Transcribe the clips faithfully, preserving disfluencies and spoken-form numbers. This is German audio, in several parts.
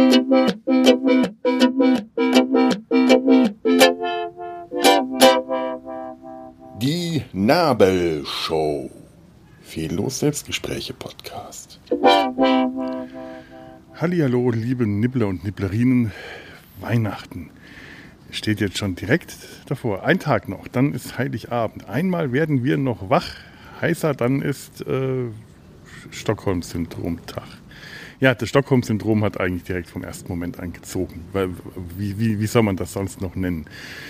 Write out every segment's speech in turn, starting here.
Die Nabelshow. Fehllos Selbstgespräche Podcast. Hallihallo, liebe Nibbler und Nibblerinnen. Weihnachten steht jetzt schon direkt davor. Ein Tag noch, dann ist Heiligabend. Einmal werden wir noch wach. Heißer, dann ist äh, Stockholm-Syndrom-Tag. Ja, das Stockholm-Syndrom hat eigentlich direkt vom ersten Moment angezogen. Weil, wie, wie, wie soll man das sonst noch nennen?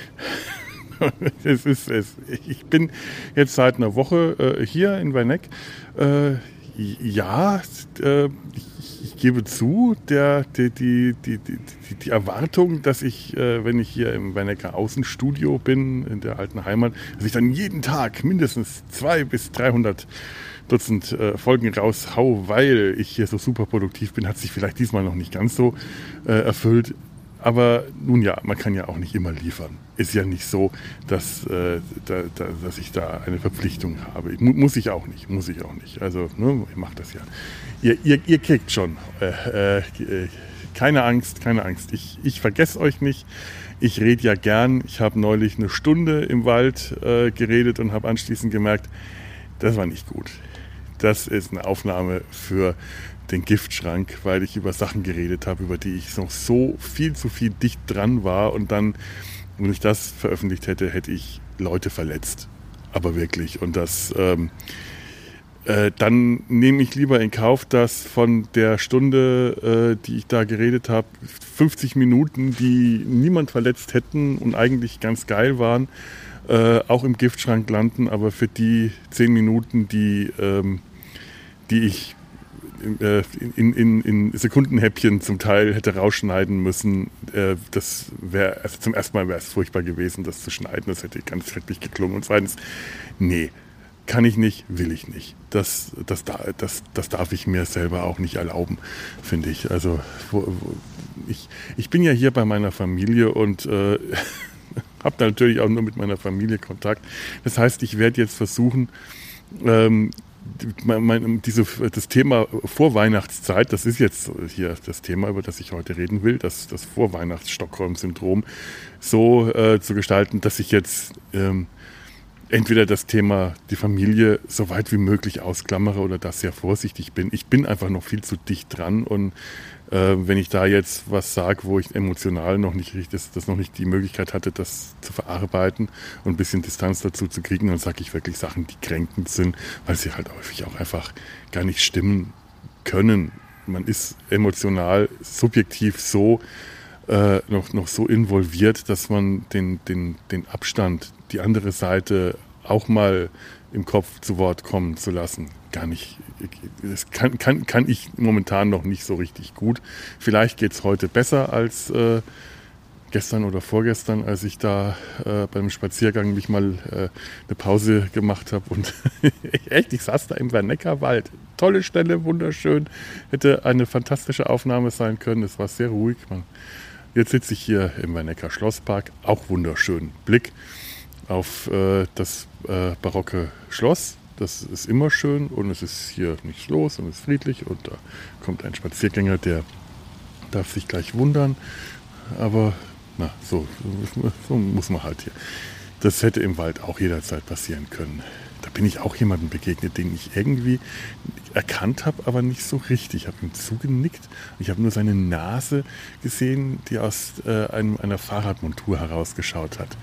es ist, es, ich bin jetzt seit einer Woche äh, hier in Werneck. Äh, ja, äh, ich, ich gebe zu, der, die, die, die, die, die Erwartung, dass ich, äh, wenn ich hier im Wernecker Außenstudio bin, in der alten Heimat, dass ich dann jeden Tag mindestens zweihundert bis dreihundert Dutzend äh, Folgen raushau, weil ich hier so super produktiv bin, hat sich vielleicht diesmal noch nicht ganz so äh, erfüllt. Aber nun ja, man kann ja auch nicht immer liefern. Ist ja nicht so, dass, äh, da, da, dass ich da eine Verpflichtung habe. Mu- muss ich auch nicht, muss ich auch nicht. Also, ne, ich mache das ja. Ihr, ihr, ihr kriegt schon. Äh, äh, keine Angst, keine Angst. Ich, ich vergesse euch nicht. Ich rede ja gern. Ich habe neulich eine Stunde im Wald äh, geredet und habe anschließend gemerkt, das war nicht gut. Das ist eine Aufnahme für den Giftschrank, weil ich über Sachen geredet habe, über die ich noch so viel zu viel dicht dran war. Und dann, wenn ich das veröffentlicht hätte, hätte ich Leute verletzt. Aber wirklich. Und das, ähm, äh, dann nehme ich lieber in Kauf, dass von der Stunde, äh, die ich da geredet habe, fünfzig Minuten, die niemand verletzt hätten und eigentlich ganz geil waren, äh, auch im Giftschrank landen. Aber für die zehn Minuten, die, ähm, die ich In, in, in Sekundenhäppchen zum Teil hätte rausschneiden müssen. Äh, das wäre, also zum ersten Mal wäre es furchtbar gewesen, das zu schneiden. Das hätte ganz schrecklich geklungen. Und zweitens, nee, kann ich nicht, will ich nicht. Das, das, das, das darf ich mir selber auch nicht erlauben, finde ich. Also wo, wo, ich, ich bin ja hier bei meiner Familie und äh, habe natürlich auch nur mit meiner Familie Kontakt. Das heißt, ich werde jetzt versuchen, ähm, Mein, mein, diese, das Thema Vorweihnachtszeit, das ist jetzt hier das Thema, über das ich heute reden will, das, das Vorweihnachts-Stockholm-Syndrom so äh, zu gestalten, dass ich jetzt ähm, entweder das Thema die Familie so weit wie möglich ausklammere oder da sehr vorsichtig bin. Ich bin einfach noch viel zu dicht dran und äh, wenn ich da jetzt was sage, wo ich emotional noch nicht richtig, das, das noch nicht die Möglichkeit hatte, das zu verarbeiten und ein bisschen Distanz dazu zu kriegen, dann sage ich wirklich Sachen, die kränkend sind, weil sie halt häufig auch einfach gar nicht stimmen können. Man ist emotional, subjektiv so äh, noch, noch so involviert, dass man den, den, den Abstand, die andere Seite auch mal im Kopf zu Wort kommen zu lassen, gar nicht. Das kann, kann, kann ich momentan noch nicht so richtig gut. Vielleicht geht es heute besser als äh, gestern oder vorgestern, als ich da äh, beim Spaziergang mich mal äh, eine Pause gemacht habe. Und echt, ich saß da im Wernecker Wald. Tolle Stelle, wunderschön. Hätte eine fantastische Aufnahme sein können. Es war sehr ruhig. Man, jetzt sitze ich hier im Wernecker Schlosspark. Auch wunderschön. Blick auf äh, das äh, barocke Schloss. Das ist immer schön und es ist hier nichts los und es ist friedlich und da kommt ein Spaziergänger, der darf sich gleich wundern. Aber na, so, so muss man halt hier. Das hätte im Wald auch jederzeit passieren können. Da bin ich auch jemandem begegnet, den ich irgendwie erkannt habe, aber nicht so richtig. Ich habe ihm zugenickt. Ich habe nur seine Nase gesehen, die aus äh, einem, einer Fahrradmontur herausgeschaut hat.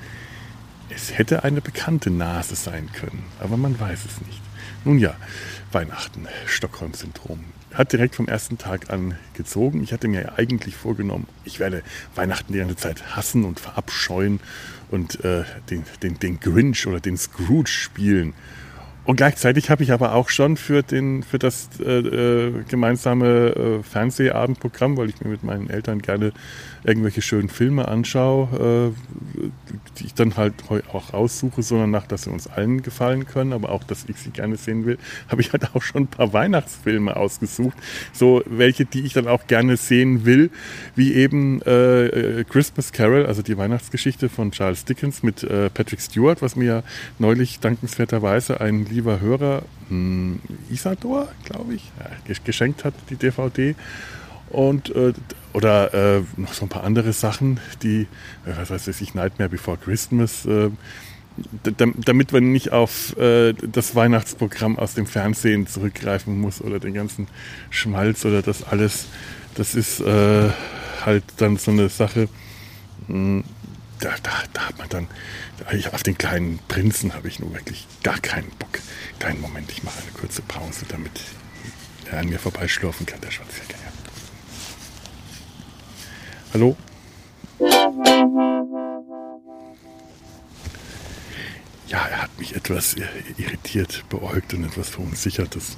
Es hätte eine bekannte Nase sein können, aber man weiß es nicht. Nun ja, Weihnachten, Stockholm-Syndrom. Hat direkt vom ersten Tag an gezogen. Ich hatte mir ja eigentlich vorgenommen, ich werde Weihnachten die ganze Zeit hassen und verabscheuen und äh, den, den, den Grinch oder den Scrooge spielen. Und gleichzeitig habe ich aber auch schon für, den, für das äh, äh, gemeinsame äh, Fernsehabendprogramm, weil ich mir mit meinen Eltern gerne irgendwelche schönen Filme anschaue, äh, die ich dann halt auch aussuche, so danach, dass sie uns allen gefallen können, aber auch, dass ich sie gerne sehen will, habe ich halt auch schon ein paar Weihnachtsfilme ausgesucht. So welche, die ich dann auch gerne sehen will, wie eben äh, Christmas Carol, also die Weihnachtsgeschichte von Charles Dickens mit äh, Patrick Stewart, was mir neulich dankenswerterweise ein lieber Hörer, mh, Isador, glaube ich, ja, geschenkt hat, die D V D. Und, äh, oder äh, noch so ein paar andere Sachen, die, äh, was weiß ich, Nightmare Before Christmas, äh, d- damit man nicht auf äh, das Weihnachtsprogramm aus dem Fernsehen zurückgreifen muss oder den ganzen Schmalz oder das alles. Das ist äh, halt dann so eine Sache, mh, da, da, da hat man dann, ich, auf den kleinen Prinzen habe ich nun wirklich gar keinen Bock. Kleinen Moment, ich mache eine kurze Pause, damit er an mir vorbeischlurfen kann, der Schwarzjäger. Hallo? Ja, er hat mich etwas irritiert, beäugt und etwas verunsichert. Das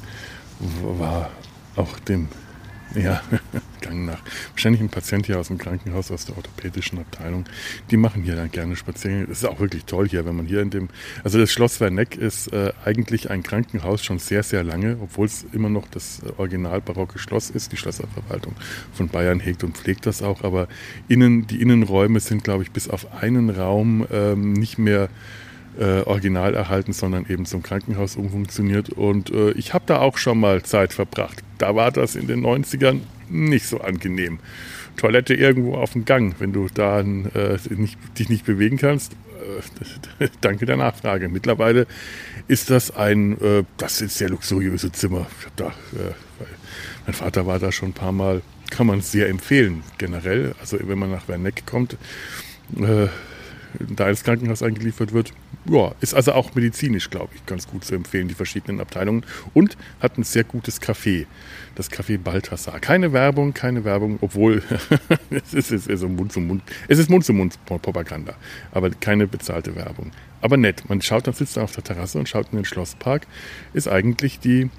war auch dem ja, Gang nach. Wahrscheinlich ein Patient hier aus dem Krankenhaus, aus der orthopädischen Abteilung. Die machen hier dann gerne Spaziergänge. Es ist auch wirklich toll hier, wenn man hier in dem... Also das Schloss Werneck ist äh, eigentlich ein Krankenhaus schon sehr, sehr lange, obwohl es immer noch das original barocke Schloss ist. Die Schlösserverwaltung von Bayern hegt und pflegt das auch. Aber innen, die Innenräume sind, glaube ich, bis auf einen Raum ähm, nicht mehr Äh, original erhalten, sondern eben zum Krankenhaus umfunktioniert. Und äh, ich habe da auch schon mal Zeit verbracht. Da war das in den neunzigern nicht so angenehm. Toilette irgendwo auf dem Gang, wenn du da äh, nicht, dich nicht bewegen kannst. Äh, danke der Nachfrage. Mittlerweile ist das ein, äh, das ist sehr luxuriöse Zimmer. Ich hab da, äh, weil mein Vater war da schon ein paar Mal, kann man es sehr empfehlen generell. Also wenn man nach Werneck kommt, äh, da ins Krankenhaus eingeliefert wird. Ja, ist also auch medizinisch, glaube ich, ganz gut zu empfehlen, die verschiedenen Abteilungen. Und hat ein sehr gutes Café, das Café Balthasar. Keine Werbung, keine Werbung, obwohl es ist, es ist Mund zu Mund, es ist Mund zu Mund Propaganda, aber keine bezahlte Werbung. Aber nett, man schaut, dann sitzt da auf der Terrasse und schaut in den Schlosspark, ist eigentlich die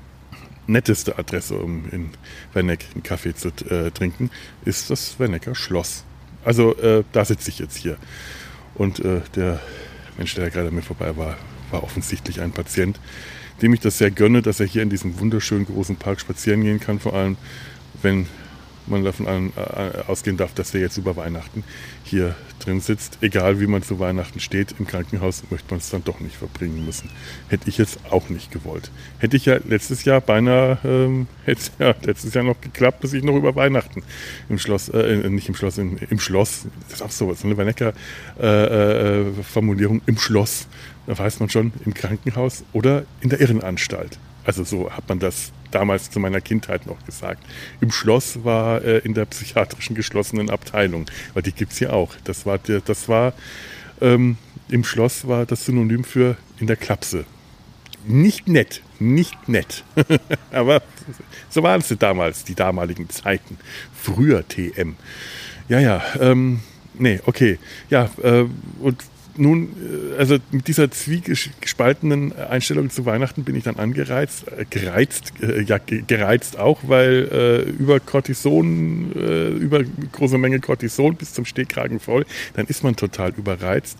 netteste Adresse, um in Werneck einen Kaffee zu äh, trinken, ist das Wernecker Schloss. Also äh, da sitze ich jetzt hier. Und äh, der Mensch, der da gerade mir vorbei war, war offensichtlich ein Patient, dem ich das sehr gönne, dass er hier in diesem wunderschönen großen Park spazieren gehen kann. Vor allem, wenn man davon an, äh, ausgehen darf, dass er jetzt über Weihnachten hier drin sitzt. Egal wie man zu Weihnachten steht, im Krankenhaus möchte man es dann doch nicht verbringen müssen. Hätte ich jetzt auch nicht gewollt. Hätte ich ja letztes Jahr beinahe, ähm, hätte ja letztes Jahr noch geklappt, dass ich noch über Weihnachten im Schloss, äh, nicht im Schloss, in, im Schloss, das ist auch so, so eine Wernecker äh, äh, Formulierung, im Schloss, da weiß man schon, im Krankenhaus oder in der Irrenanstalt. Also so hat man das damals zu meiner Kindheit noch gesagt. Im Schloss war äh, in der psychiatrischen geschlossenen Abteilung, weil die gibt's hier auch. Das war, der, das war ähm, im Schloss war das Synonym für in der Klapse. Nicht nett, nicht nett. Aber so waren es damals, die damaligen Zeiten. Früher T M. Ja, ja, ähm, nee, okay. Ja, äh, und nun, also mit dieser zwiegespaltenen Einstellung zu Weihnachten bin ich dann angereizt, äh, gereizt, äh, ja, gereizt auch, weil äh, über Cortison, äh, über große Menge Cortison bis zum Stehkragen voll, dann ist man total überreizt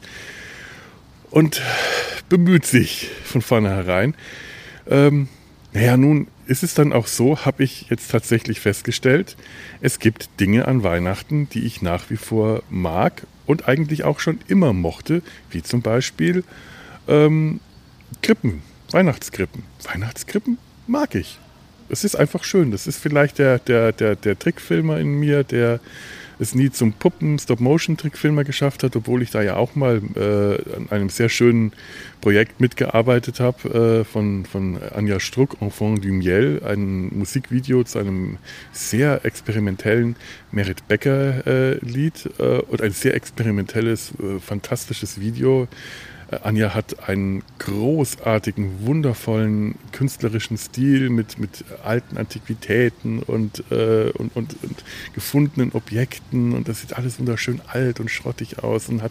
und bemüht sich von vornherein. Ähm, naja, nun ist es dann auch so, habe ich jetzt tatsächlich festgestellt, es gibt Dinge an Weihnachten, die ich nach wie vor mag und eigentlich auch schon immer mochte, wie zum Beispiel ähm, Krippen, Weihnachtskrippen. Weihnachtskrippen mag ich. Es ist einfach schön. Das ist vielleicht der, der, der, der Trickfilmer in mir, der es nie zum Puppen-Stop-Motion-Trickfilmer geschafft hat, obwohl ich da ja auch mal äh, an einem sehr schönen Projekt mitgearbeitet habe äh, von, von Anja Struck, Enfant du Miel, ein Musikvideo zu einem sehr experimentellen Merit Becker-Lied äh, äh, und ein sehr experimentelles, äh, fantastisches Video. Anja hat einen großartigen, wundervollen künstlerischen Stil mit, mit alten Antiquitäten und, äh, und, und, und gefundenen Objekten. Und das sieht alles wunderschön alt und schrottig aus und hat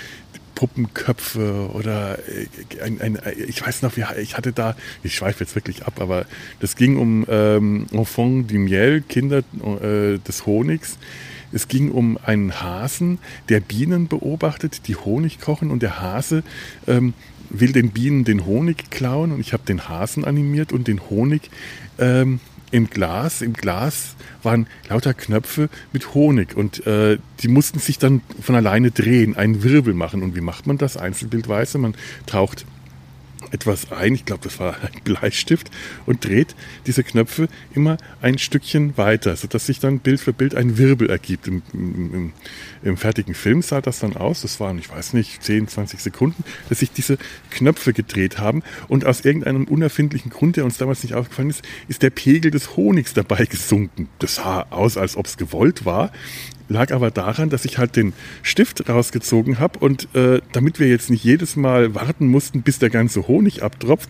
Puppenköpfe oder ein, ein, ich weiß noch, ich hatte da, ich schweife jetzt wirklich ab, aber das ging um ähm, Enfant du Miel, Kinder äh, des Honigs. Es ging um einen Hasen, der Bienen beobachtet, die Honig kochen und der Hase ähm, will den Bienen den Honig klauen und ich habe den Hasen animiert und den Honig ähm, im Glas. Im Glas waren lauter Knöpfe mit Honig und äh, die mussten sich dann von alleine drehen, einen Wirbel machen. Und wie macht man das einzelbildweise? Man taucht etwas ein, ich glaube, das war ein Bleistift, und dreht diese Knöpfe immer ein Stückchen weiter, sodass sich dann Bild für Bild ein Wirbel ergibt. Im, im, im fertigen Film sah das dann aus, das waren, ich weiß nicht, zehn, zwanzig Sekunden, dass sich diese Knöpfe gedreht haben, und aus irgendeinem unerfindlichen Grund, der uns damals nicht aufgefallen ist, ist der Pegel des Honigs dabei gesunken. Das sah aus, als ob es gewollt war, lag aber daran, dass ich halt den Stift rausgezogen habe, und äh, damit wir jetzt nicht jedes Mal warten mussten, bis der ganze Honig abtropft,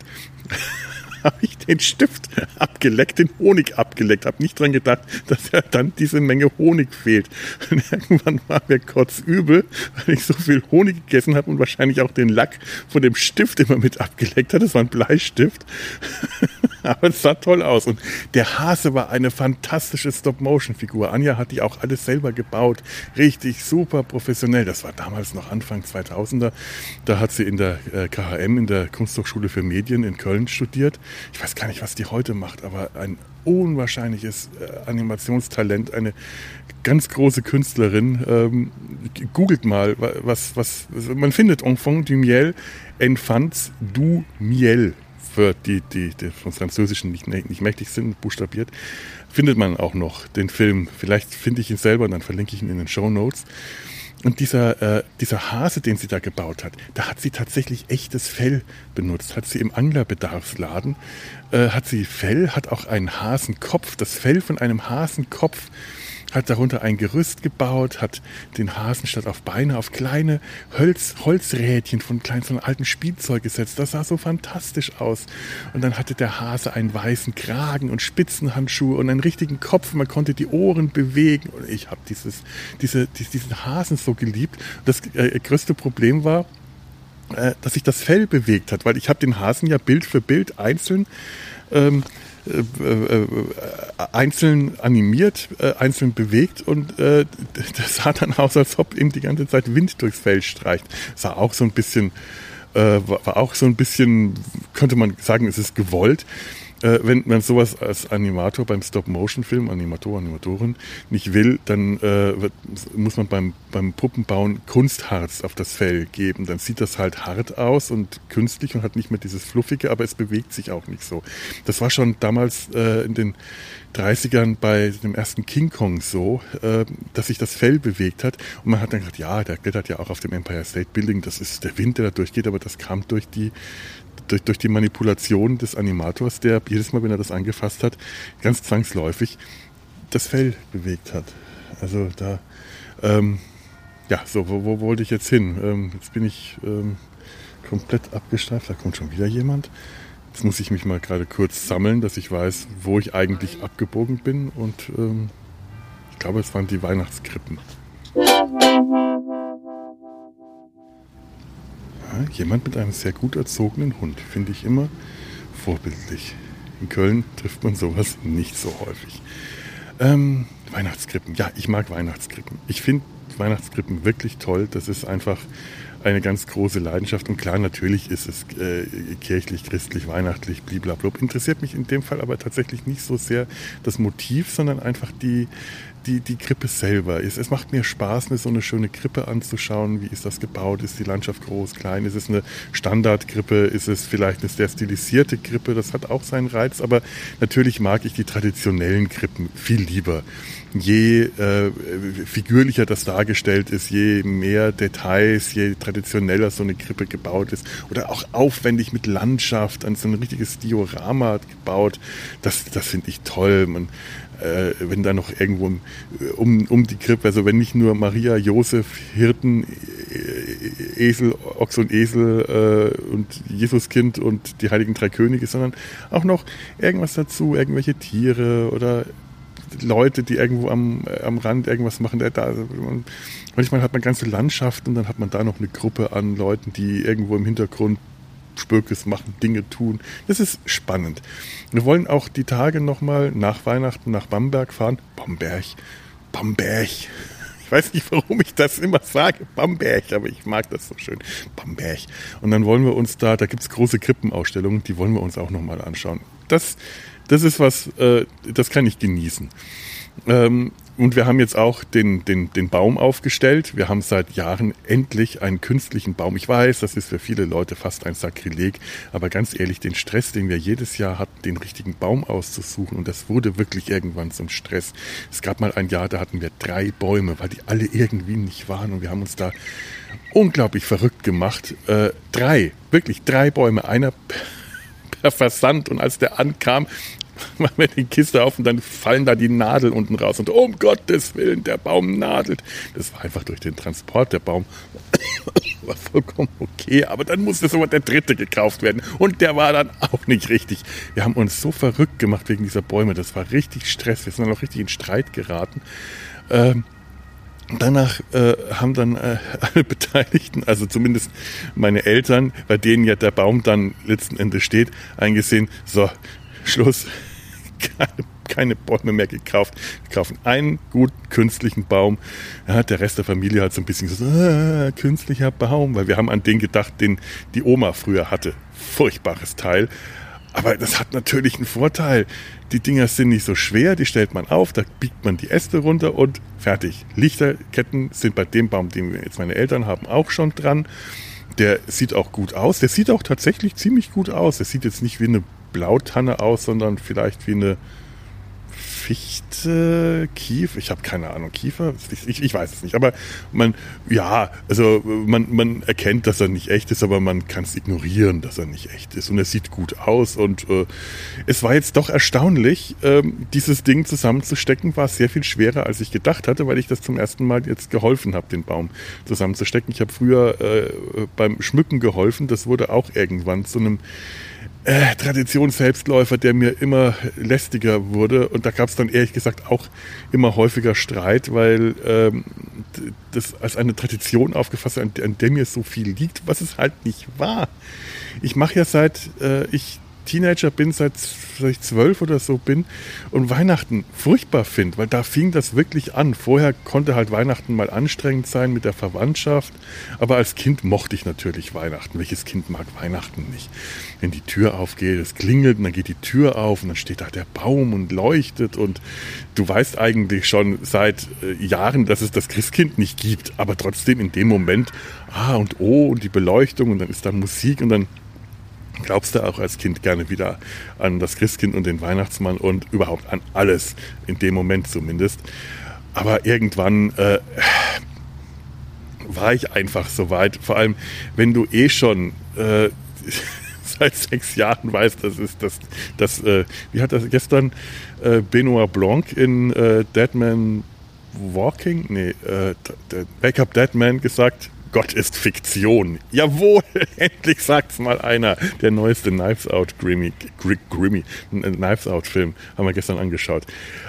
habe ich den Stift abgeleckt, den Honig abgeleckt, habe nicht dran gedacht, dass ja dann diese Menge Honig fehlt. Und irgendwann war mir kotzübel, weil ich so viel Honig gegessen habe und wahrscheinlich auch den Lack von dem Stift immer mit abgeleckt hat. Das war ein Bleistift. Aber es sah toll aus. Und der Hase war eine fantastische Stop-Motion-Figur. Anja hat die auch alles selber gebaut. Richtig super professionell. Das war damals noch Anfang zweitausender. Da hat sie in der K H M, in der Kunsthochschule für Medien in Köln studiert. Ich weiß gar nicht, was die heute macht, aber ein unwahrscheinliches Animationstalent, eine ganz große Künstlerin. Ähm, googelt mal, was, was, man findet Enfant du Miel, Enfants du Miel. Für die, die, die vom Französischen nicht, nicht mächtig sind, buchstabiert, findet man auch noch den Film. Vielleicht finde ich ihn selber und dann verlinke ich ihn in den Shownotes. Und dieser, äh, dieser Hase, den sie da gebaut hat, da hat sie tatsächlich echtes Fell benutzt. Hat sie im Anglerbedarfsladen, äh, hat sie Fell, hat auch einen Hasenkopf, das Fell von einem Hasenkopf, hat darunter ein Gerüst gebaut, hat den Hasen statt auf Beine auf kleine Holz, Holzrädchen von kleinen, so einem alten Spielzeug gesetzt. Das sah so fantastisch aus. Und dann hatte der Hase einen weißen Kragen und Spitzenhandschuhe und einen richtigen Kopf. Man konnte die Ohren bewegen. Und ich habe dieses, diese, diesen Hasen so geliebt. Das äh, größte Problem war, äh, dass sich das Fell bewegt hat, weil ich habe den Hasen ja Bild für Bild einzeln ähm, Äh, äh, einzeln animiert, äh, einzeln bewegt, und äh, das sah dann aus, als ob ihm die ganze Zeit Wind durchs Fell streicht. Sah auch so ein bisschen, äh, war, war auch so ein bisschen, könnte man sagen, es ist gewollt. Äh, wenn man sowas als Animator beim Stop-Motion-Film, Animator, Animatorin, nicht will, dann äh, wird, muss man beim, beim Puppenbauen Kunstharz auf das Fell geben. Dann sieht das halt hart aus und künstlich und hat nicht mehr dieses Fluffige, aber es bewegt sich auch nicht so. Das war schon damals äh, in den dreißigern bei dem ersten King Kong so, äh, dass sich das Fell bewegt hat. Und man hat dann gedacht, ja, der klettert ja auch auf dem Empire State Building, das ist der Wind, der da durchgeht, aber das kam durch die Durch, durch die Manipulation des Animators, der jedes Mal, wenn er das angefasst hat, ganz zwangsläufig das Fell bewegt hat. Also da, ähm, ja, so, wo, wo wollte ich jetzt hin? Ähm, jetzt bin ich ähm, komplett abgestreift, da kommt schon wieder jemand. Jetzt muss ich mich mal gerade kurz sammeln, dass ich weiß, wo ich eigentlich abgebogen bin, und ähm, ich glaube, es waren die Weihnachtskrippen. Jemand mit einem sehr gut erzogenen Hund, finde ich immer vorbildlich. In Köln trifft man sowas nicht so häufig. Ähm, Weihnachtskrippen. Ja, ich mag Weihnachtskrippen. Ich finde Weihnachtskrippen wirklich toll. Das ist einfach eine ganz große Leidenschaft. Und klar, natürlich ist es äh, kirchlich, christlich, weihnachtlich, bliblablub. Interessiert mich in dem Fall aber tatsächlich nicht so sehr das Motiv, sondern einfach die, die, die Krippe selber. Es, es macht mir Spaß, mir so eine schöne Krippe anzuschauen. Wie ist das gebaut? Ist die Landschaft groß, klein? Ist es eine Standardkrippe? Ist es vielleicht eine sehr stilisierte Krippe? Das hat auch seinen Reiz. Aber natürlich mag ich die traditionellen Krippen viel lieber. Je äh, figürlicher das dargestellt ist, je mehr Details, je traditioneller so eine Krippe gebaut ist oder auch aufwendig mit Landschaft, an so ein richtiges Diorama gebaut, das, das finde ich toll. Man, äh, wenn da noch irgendwo um, um die Krippe, also wenn nicht nur Maria, Josef, Hirten, Esel, Ochs und Esel äh, und Jesuskind und die Heiligen Drei Könige, sondern auch noch irgendwas dazu, irgendwelche Tiere oder Leute, die irgendwo am, am Rand irgendwas machen. Da, manchmal hat man ganze Landschaften und dann hat man da noch eine Gruppe an Leuten, die irgendwo im Hintergrund Spökes machen, Dinge tun. Das ist spannend. Wir wollen auch die Tage nochmal nach Weihnachten nach Bamberg fahren. Bamberg, Bamberg. Ich weiß nicht, warum ich das immer sage, Bamberg, aber ich mag das so schön. Bamberg. Und dann wollen wir uns da, da gibt es große Krippenausstellungen, die wollen wir uns auch nochmal anschauen. Das Das ist was, äh, das kann ich genießen. Ähm, und wir haben jetzt auch den, den, den Baum aufgestellt. Wir haben seit Jahren endlich einen künstlichen Baum. Ich weiß, das ist für viele Leute fast ein Sakrileg, aber ganz ehrlich, den Stress, den wir jedes Jahr hatten, den richtigen Baum auszusuchen, und das wurde wirklich irgendwann zum Stress. Es gab mal ein Jahr, da hatten wir drei Bäume, weil die alle irgendwie nicht waren, und wir haben uns da unglaublich verrückt gemacht. Äh, drei, wirklich drei Bäume, einer per Versand, und als der ankam, machen wir die Kiste auf und dann fallen da die Nadeln unten raus. Und um Gottes Willen, der Baum nadelt. Das war einfach durch den Transport. Der Baum war vollkommen okay. Aber dann musste sogar der dritte gekauft werden. Und der war dann auch nicht richtig. Wir haben uns so verrückt gemacht wegen dieser Bäume. Das war richtig Stress. Wir sind dann auch richtig in Streit geraten. Ähm, Danach äh, haben dann äh, alle Beteiligten, also zumindest meine Eltern, bei denen ja der Baum dann letzten Endes steht, eingesehen, so, Schluss, keine, keine Bäume mehr gekauft. Wir kaufen einen guten künstlichen Baum. Ja, der Rest der Familie hat so ein bisschen gesagt, ah, künstlicher Baum, weil wir haben an den gedacht, den die Oma früher hatte. Furchtbares Teil. Aber das hat natürlich einen Vorteil. Die Dinger sind nicht so schwer, die stellt man auf, da biegt man die Äste runter und fertig. Lichterketten sind bei dem Baum, den wir jetzt meine Eltern haben, auch schon dran. Der sieht auch gut aus. Der sieht auch tatsächlich ziemlich gut aus. Der sieht jetzt nicht wie eine Blautanne aus, sondern vielleicht wie eine Fichte, Kiefer, ich habe keine Ahnung, Kiefer, ich, ich weiß es nicht, aber man, ja, also man, man erkennt, dass er nicht echt ist, aber man kann es ignorieren, dass er nicht echt ist, und er sieht gut aus, und äh, es war jetzt doch erstaunlich, äh, dieses Ding zusammenzustecken, war sehr viel schwerer, als ich gedacht hatte, weil ich das zum ersten Mal jetzt geholfen habe, den Baum zusammenzustecken. Ich habe früher äh, beim Schmücken geholfen, das wurde auch irgendwann zu einem Äh, Traditionsselbstläufer, der mir immer lästiger wurde, und da gab es dann ehrlich gesagt auch immer häufiger Streit, weil ähm, das als eine Tradition aufgefasst an, an der mir so viel liegt, was es halt nicht war. Ich mache ja seit äh, ich Teenager bin, seit ich zwölf oder so bin, und Weihnachten furchtbar finde, weil da fing das wirklich an. Vorher konnte halt Weihnachten mal anstrengend sein mit der Verwandtschaft, aber als Kind mochte ich natürlich Weihnachten. Welches Kind mag Weihnachten nicht? Wenn die Tür aufgeht, es klingelt und dann geht die Tür auf und dann steht da der Baum und leuchtet, und du weißt eigentlich schon seit äh, Jahren, dass es das Christkind nicht gibt, aber trotzdem in dem Moment, ah und oh, und die Beleuchtung, und dann ist da Musik, und dann glaubst du auch als Kind gerne wieder an das Christkind und den Weihnachtsmann und überhaupt an alles, in dem Moment zumindest. Aber irgendwann äh, war ich einfach so weit, vor allem wenn du eh schon äh, seit sechs Jahren weißt, das ist das, das äh, wie hat das gestern äh, Benoit Blanc in äh, Dead Man Walking, nee, äh, Wake Up Dead Man gesagt, Gott ist Fiktion. Jawohl, endlich sagt's mal einer. Der neueste Knives Out Grimmy, Grimmy, Knives Out Film haben wir gestern angeschaut.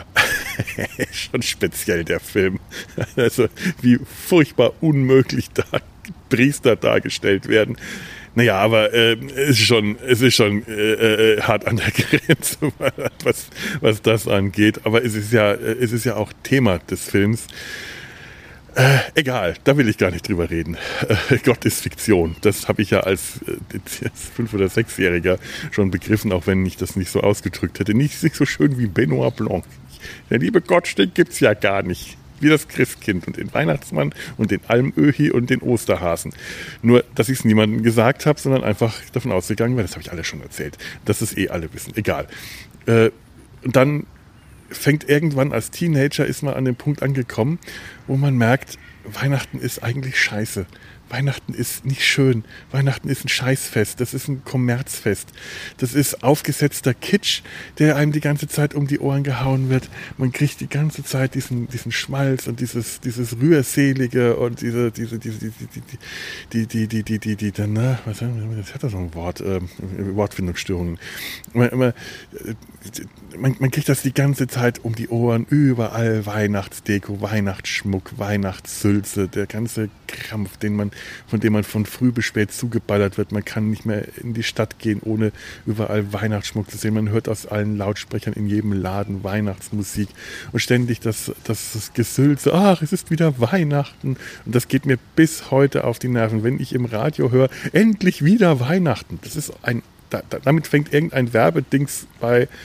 Schon speziell der Film. Also wie furchtbar unmöglich da Priester dargestellt werden. Naja, aber äh, es ist schon, es ist schon äh, äh, hart an der Grenze, was, was das angeht. Aber es ist ja, es ist ja auch Thema des Films. Äh, egal, da will ich gar nicht drüber reden. Äh, Gott ist Fiktion. Das habe ich ja als, äh, als Fünf- oder Sechsjähriger schon begriffen, auch wenn ich das nicht so ausgedrückt hätte. Nicht, nicht so schön wie Benoit Blanc. Der liebe Gott gibt's ja gar nicht. Wie das Christkind und den Weihnachtsmann und den Almöhi und den Osterhasen. Nur, dass ich es niemandem gesagt habe, sondern einfach davon ausgegangen bin, das habe ich alle schon erzählt, dass es eh alle wissen. Egal. Äh, und dann fängt irgendwann als Teenager, ist man an dem Punkt angekommen, wo man merkt, Weihnachten ist eigentlich scheiße. Weihnachten ist nicht schön. Weihnachten ist ein Scheißfest. Das ist ein Kommerzfest. Das ist aufgesetzter Kitsch, der einem die ganze Zeit um die Ohren gehauen wird. Man kriegt die ganze Zeit diesen, diesen Schmalz und dieses, dieses Rührselige und diese, diese, diese, die, die, die, die, die, die, die, dann, na, was haben wir, das hat da so ein Wort, äh, Wortfindungsstörungen. Man, man, man, man kriegt das die ganze Zeit um die Ohren, überall Weihnachtsdeko, Weihnachtsschmuck, Weihnachtssülze, der ganze Krampf, den man von dem man von früh bis spät zugeballert wird. Man kann nicht mehr in die Stadt gehen, ohne überall Weihnachtsschmuck zu sehen. Man hört aus allen Lautsprechern in jedem Laden Weihnachtsmusik und ständig das, das, das Gesülze, ach, es ist wieder Weihnachten. Und das geht mir bis heute auf die Nerven, wenn ich im Radio höre, endlich wieder Weihnachten. Das ist ein, da, damit fängt irgendein Werbedings bei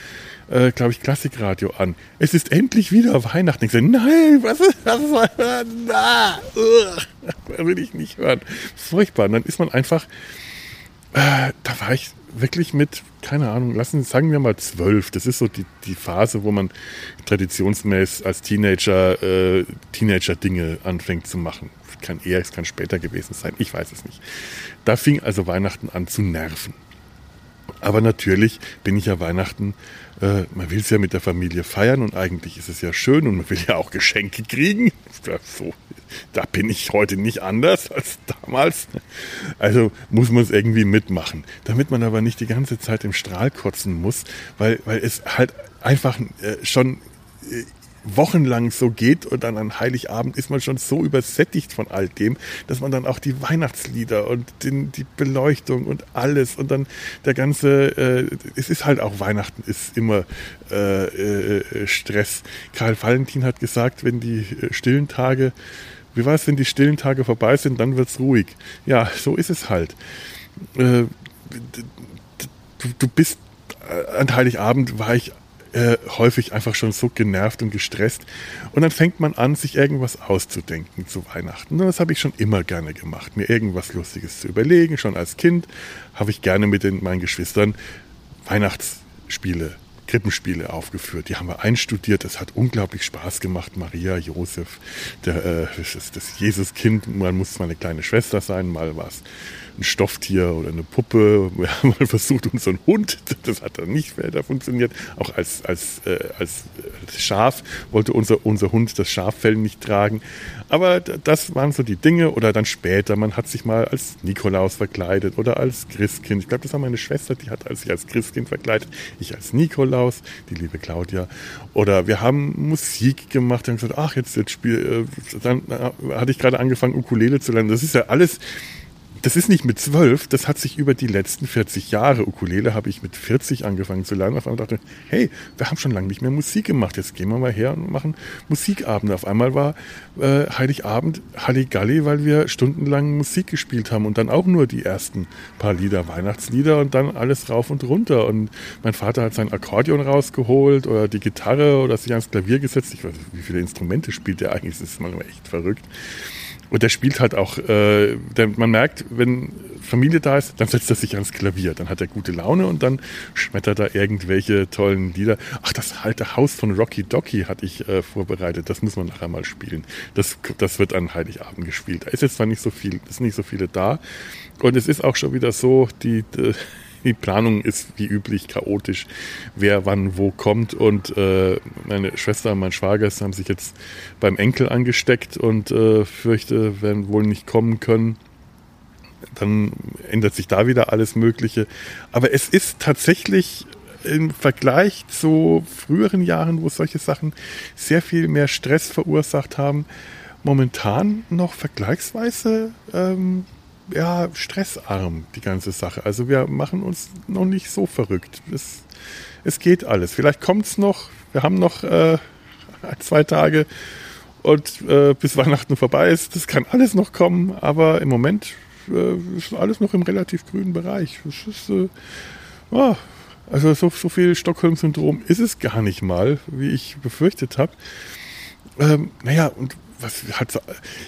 äh, glaube ich, Klassikradio an. Es ist endlich wieder Weihnachten. Ich sage, nein, was ist das? Na, uh, will ich nicht hören. Furchtbar. Und dann ist man einfach, äh, da war ich wirklich mit, keine Ahnung, lassen, sagen wir mal zwölf. Das ist so die, die Phase, wo man traditionsmäßig als Teenager äh, Teenager-Dinge anfängt zu machen. Es kann eher, es kann später gewesen sein. Ich weiß es nicht. Da fing also Weihnachten an zu nerven. Aber natürlich bin ich ja Weihnachten, äh, man will es ja mit der Familie feiern und eigentlich ist es ja schön und man will ja auch Geschenke kriegen. So, da bin ich heute nicht anders als damals. Also muss man es irgendwie mitmachen. Damit man aber nicht die ganze Zeit im Strahl kotzen muss, weil, weil es halt einfach äh, schon äh, wochenlang so geht und dann an Heiligabend ist man schon so übersättigt von all dem, dass man dann auch die Weihnachtslieder und den, die Beleuchtung und alles und dann der ganze, äh, es ist halt auch Weihnachten, ist immer äh, äh, Stress. Karl Valentin hat gesagt, wenn die äh, stillen Tage, wie war es, wenn die stillen Tage vorbei sind, dann wird's ruhig. Ja, so ist es halt. Äh, du, du bist, äh, an Heiligabend war ich Äh, häufig einfach schon so genervt und gestresst. Und dann fängt man an, sich irgendwas auszudenken zu Weihnachten. Und das habe ich schon immer gerne gemacht, mir irgendwas Lustiges zu überlegen. Schon als Kind habe ich gerne mit den, meinen Geschwistern Weihnachtsspiele, Krippenspiele aufgeführt. Die haben wir einstudiert. Das hat unglaublich Spaß gemacht. Maria, Josef, der, äh, das, das Jesuskind. Mal muss es meine kleine Schwester sein, mal war es ein Stofftier oder eine Puppe. Wir haben mal versucht, unseren Hund, das hat dann nicht weiter funktioniert. Auch als, als, äh, als Schaf wollte unser, unser Hund das Schaffell nicht tragen. Aber das waren so die Dinge. Oder dann später, man hat sich mal als Nikolaus verkleidet oder als Christkind. Ich glaube, das war meine Schwester, die hat sich als Christkind verkleidet. Ich als Nikolaus, die liebe Claudia. Oder wir haben Musik gemacht. Wir haben gesagt, ach, jetzt, jetzt spiel, äh, dann äh, hatte ich gerade angefangen, Ukulele zu lernen. Das ist ja alles. Das ist nicht mit zwölf, das hat sich über die letzten vierzig Jahre, Ukulele habe ich mit vierzig angefangen zu lernen. Auf einmal dachte ich, hey, wir haben schon lange nicht mehr Musik gemacht, jetzt gehen wir mal her und machen Musikabende. Auf einmal war äh, Heiligabend Halligalli, weil wir stundenlang Musik gespielt haben und dann auch nur die ersten paar Lieder, Weihnachtslieder und dann alles rauf und runter. Und mein Vater hat sein Akkordeon rausgeholt oder die Gitarre oder sich ans Klavier gesetzt. Ich weiß nicht, wie viele Instrumente spielt der eigentlich, das ist manchmal echt verrückt. Und der spielt halt auch, äh, der, man merkt, wenn Familie da ist, dann setzt er sich ans Klavier. Dann hat er gute Laune und dann schmettert er irgendwelche tollen Lieder. Ach, das alte Haus von Rocky Docky hatte ich äh, vorbereitet. Das muss man nachher mal spielen. Das, das wird an Heiligabend gespielt. Da ist jetzt zwar nicht so viel, es sind nicht so viele da. Und es ist auch schon wieder so, die, die Die Planung ist wie üblich chaotisch, wer wann wo kommt. Und äh, meine Schwester und mein Schwager haben sich jetzt beim Enkel angesteckt und äh, fürchte, werden wohl nicht kommen können. Dann ändert sich da wieder alles Mögliche. Aber es ist tatsächlich im Vergleich zu früheren Jahren, wo solche Sachen sehr viel mehr Stress verursacht haben, momentan noch vergleichsweise ähm, ja, stressarm, die ganze Sache. Also wir machen uns noch nicht so verrückt. Es, es geht alles. Vielleicht kommt es noch. Wir haben noch äh, zwei Tage und äh, bis Weihnachten vorbei ist. Das kann alles noch kommen, aber im Moment äh, ist alles noch im relativ grünen Bereich. Es ist, äh, oh, also so, so viel Stockholm-Syndrom ist es gar nicht mal, wie ich befürchtet habe. Ähm, naja, und was hat so...